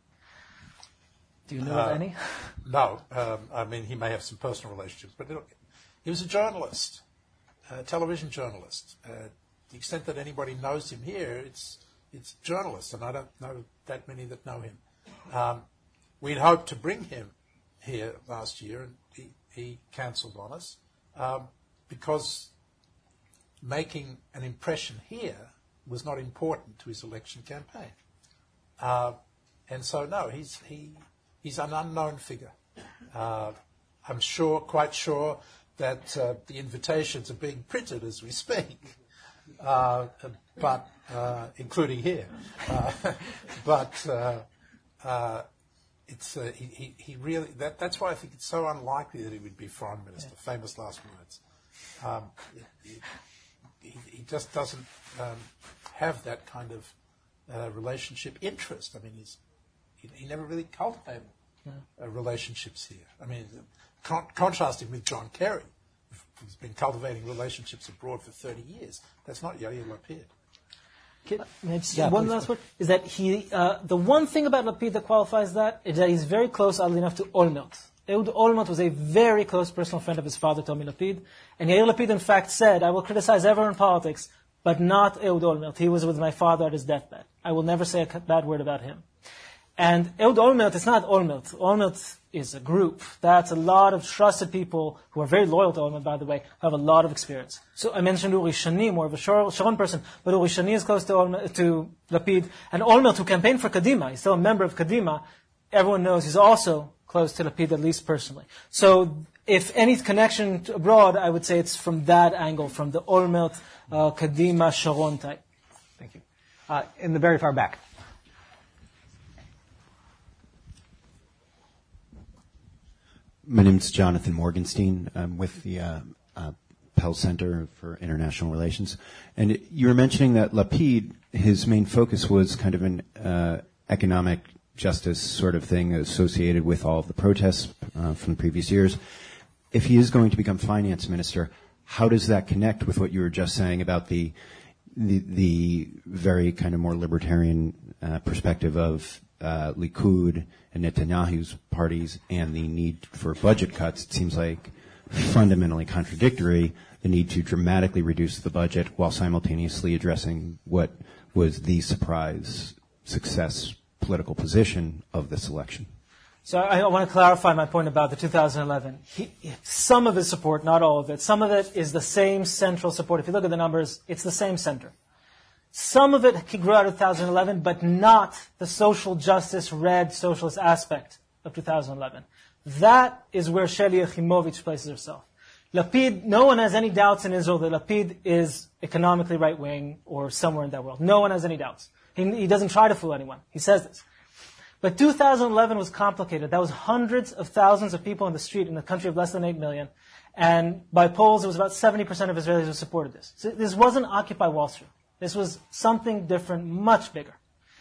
Do you know uh, of any? No. Um, I mean, he may have some personal relationships, but look, he was a journalist, a television journalist. Uh, the extent that anybody knows him here, it's it's journalists, and I don't know that many that know him. Um, we'd hoped to bring him here last year, and he, he cancelled on us um, because making an impression here was not important to his election campaign. Uh, and so, no, he's he he's an unknown figure. Uh, I'm sure, quite sure, that uh, the invitations are being printed as we speak. Uh, but uh, including here, uh, but uh, uh, it's uh, he, he he really that that's why I think it's so unlikely that he would be foreign minister. Yeah. Famous last words. Um, it, it, he, he just doesn't um, have that kind of uh, relationship interest. I mean, he's he, he never really cultivated yeah. uh, relationships here. I mean, con- contrast him with John Kerry, who's been cultivating relationships abroad for thirty years. That's not Yair Lapid. Can, may I just yeah, one please. last word? Is that he, uh, the one thing about Lapid that qualifies that is that he's very close, oddly enough, to Olmert. Ehud Olmert was a very close personal friend of his father, Tommy Lapid. And Yair Lapid, in fact, said, I will criticize everyone in politics, but not Ehud Olmert. He was with my father at his deathbed. I will never say a bad word about him. And Ehud Olmert, it's not Olmert. Olmert is a group. That's a lot of trusted people who are very loyal to Olmert, by the way, who have a lot of experience. So I mentioned Uri Shani, more of a Sharon person, but Uri Shani is close to Olmert, to Lapid. And Olmert, who campaigned for Kadima, he's still a member of Kadima, everyone knows he's also close to Lapid, at least personally. So if any connection to abroad, I would say it's from that angle, from the Olmert, uh, Kadima, Sharon type. Thank you. Uh, in the very far back. My name is Jonathan Morgenstein. I'm with the uh, uh, Pell Center for International Relations. And you were mentioning that Lapid, his main focus was kind of an uh, economic justice sort of thing associated with all of the protests uh, from previous years. If he is going to become finance minister, how does that connect with what you were just saying about the the, the very kind of more libertarian uh, perspective of uh, Likud and Netanyahu's parties and the need for budget cuts? It seems like fundamentally contradictory, the need to dramatically reduce the budget while simultaneously addressing what was the surprise success political position of this election. So I, I want to clarify my point about the two thousand eleven. He, some of his support, not all of it, some of it is the same central support. If you look at the numbers, it's the same center. Some of it he grew out of two thousand eleven, but not the social justice, red socialist aspect of two thousand eleven. That is where Sheli Yachimovich places herself. Lapid, no one has any doubts in Israel that Lapid is economically right-wing or somewhere in that world. No one has any doubts. He, he doesn't try to fool anyone. He says this. But two thousand eleven was complicated. That was hundreds of thousands of people in the street in a country of less than eight million. And by polls, it was about seventy percent of Israelis who supported this. So this wasn't Occupy Wall Street. This was something different, much bigger.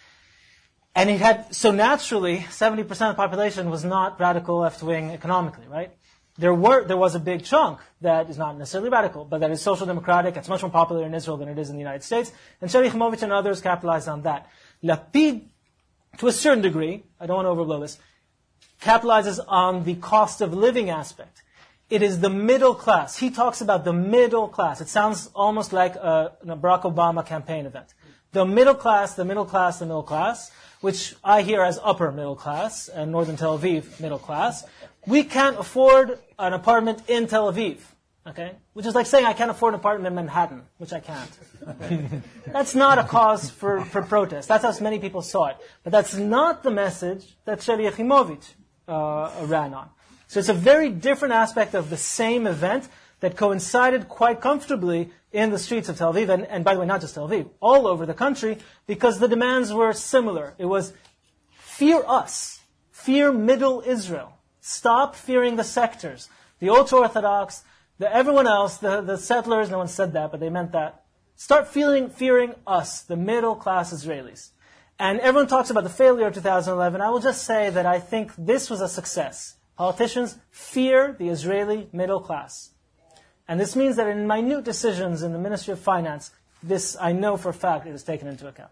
And it had, so naturally, seventy percent of the population was not radical left-wing economically, right? There were, there was a big chunk that is not necessarily radical, but that is social democratic. It's much more popular in Israel than it is in the United States. And Sheli Yachimovich and others capitalized on that. Lapid, to a certain degree, I don't want to overblow this, capitalizes on the cost of living aspect. It is the middle class. He talks about the middle class. It sounds almost like a, a Barack Obama campaign event. The middle class, the middle class, the middle class, which I hear as upper middle class, and northern Tel Aviv middle class. We can't afford an apartment in Tel Aviv, okay? Which is like saying I can't afford an apartment in Manhattan, which I can't. That's not a cause for, for protest. That's how many people saw it. But that's not the message that Sheli Yachimovich uh, ran on. So it's a very different aspect of the same event that coincided quite comfortably in the streets of Tel Aviv, and, and by the way, not just Tel Aviv, all over the country, because the demands were similar. It was, fear us, fear Middle Israel, stop fearing the sectors, the ultra-Orthodox, the everyone else, the, the settlers, no one said that, but they meant that. Start feeling, fearing us, the middle-class Israelis. And everyone talks about the failure of two thousand eleven. I will just say that I think this was a success. Politicians fear the Israeli middle class. And this means that in minute decisions in the Ministry of Finance, this, I know for a fact, it is taken into account.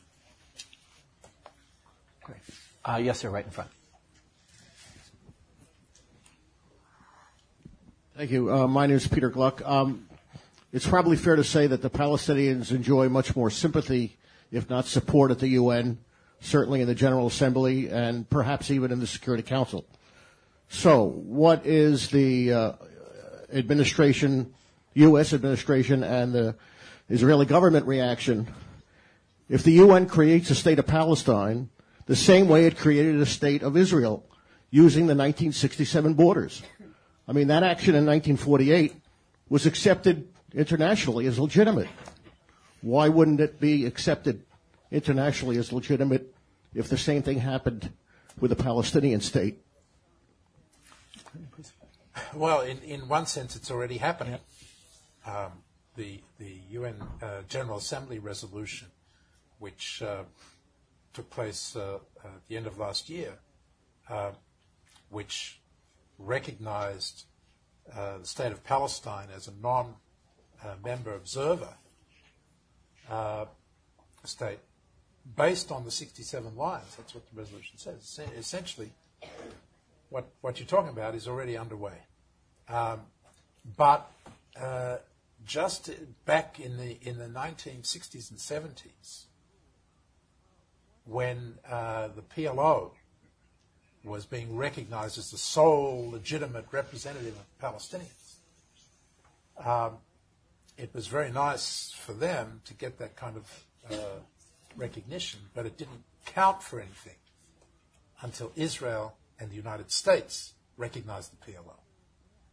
Great. Uh, yes, sir, right in front. Thank you. Uh, my name is Peter Gluck. Um, it's probably fair to say that the Palestinians enjoy much more sympathy, if not support, at the U N, certainly in the General Assembly, and perhaps even in the Security Council. So, what is the uh, administration, U S administration, and the Israeli government reaction if the U N creates a state of Palestine the same way it created a state of Israel using the nineteen sixty-seven borders? I mean, that action in nineteen forty-eight was accepted internationally as legitimate. Why wouldn't it be accepted internationally as legitimate if the same thing happened with the Palestinian state? Well, in, in one sense, it's already happening. Um, the the U N uh, General Assembly resolution, which uh, took place uh, at the end of last year, uh, which recognized uh, the state of Palestine as a non-member uh, observer uh, state, based on the sixty-seven lines. That's what the resolution says. Essentially, what what you're talking about is already underway. Um, but uh, just back in the in the nineteen sixties and seventies, when uh, the P L O was being recognized as the sole legitimate representative of Palestinians, um, it was very nice for them to get that kind of uh, recognition, but it didn't count for anything until Israel and the United States recognized the P L O.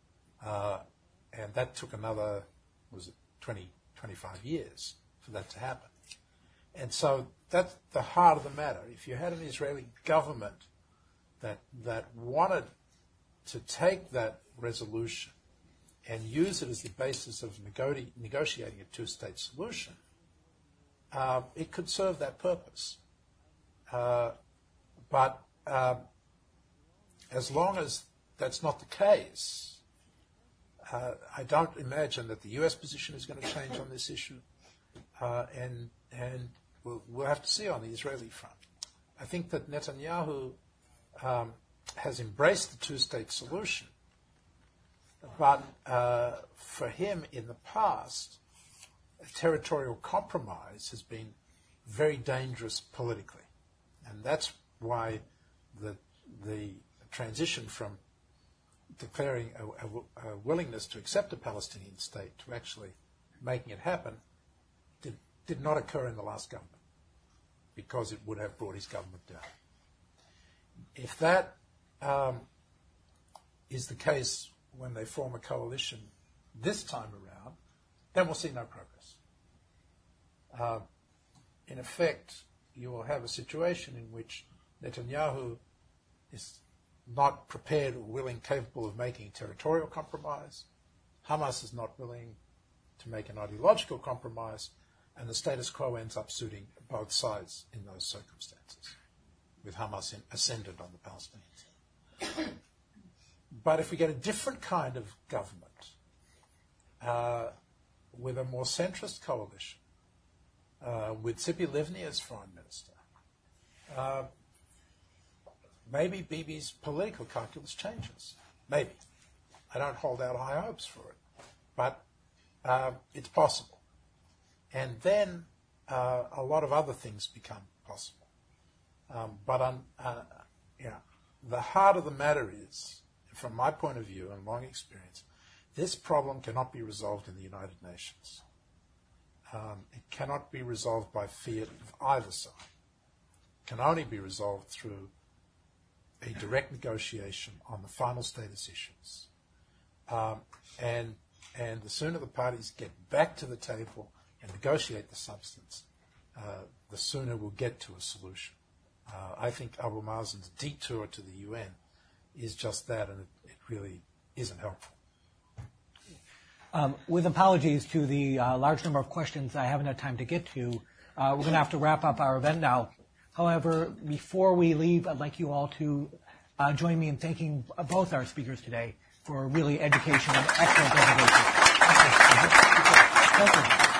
Uh, and that took another, was it twenty, twenty-five years for that to happen. And so that's the heart of the matter. If you had an Israeli government that that wanted to take that resolution and use it as the basis of nego- negotiating a two-state solution, uh, it could serve that purpose. Uh, but uh, as long as that's not the case, uh, I don't imagine that the U S position is going to change on this issue, uh, and and we'll, we'll have to see on the Israeli front. I think that Netanyahu um, has embraced the two-state solution, but uh, for him in the past, a territorial compromise has been very dangerous politically. And that's why the the transition from declaring a, a, a willingness to accept a Palestinian state to actually making it happen did, did not occur in the last government, because it would have brought his government down. If that um, is the case when they form a coalition this time around, then we'll see no progress. Uh, in effect, you will have a situation in which Netanyahu is not prepared or willing, capable of making a territorial compromise. Hamas is not willing to make an ideological compromise, and the status quo ends up suiting both sides in those circumstances, with Hamas in, ascendant on the Palestinians. But if we get a different kind of government uh, with a more centrist coalition, uh, with Tzipi Livni as foreign minister, uh, maybe Bibi's political calculus changes. Maybe. I don't hold out high hopes for it, but uh, it's possible. And then uh, a lot of other things become possible. Um, but on, uh, yeah, the heart of the matter is, from my point of view and long experience, this problem cannot be resolved in the United Nations. Um, it cannot be resolved by fiat of either side. It can only be resolved through a direct negotiation on the final status issues. Um, and and the sooner the parties get back to the table and negotiate the substance, uh, the sooner we'll get to a solution. Uh, I think Abu Mazen's detour to the U N is just that, and it, it really isn't helpful. Um, with apologies to the uh, large number of questions I haven't had time to get to, uh, we're going to have to wrap up our event now. However, before we leave, I'd like you all to uh, join me in thanking both our speakers today for really educational and excellent presentations. Thank you.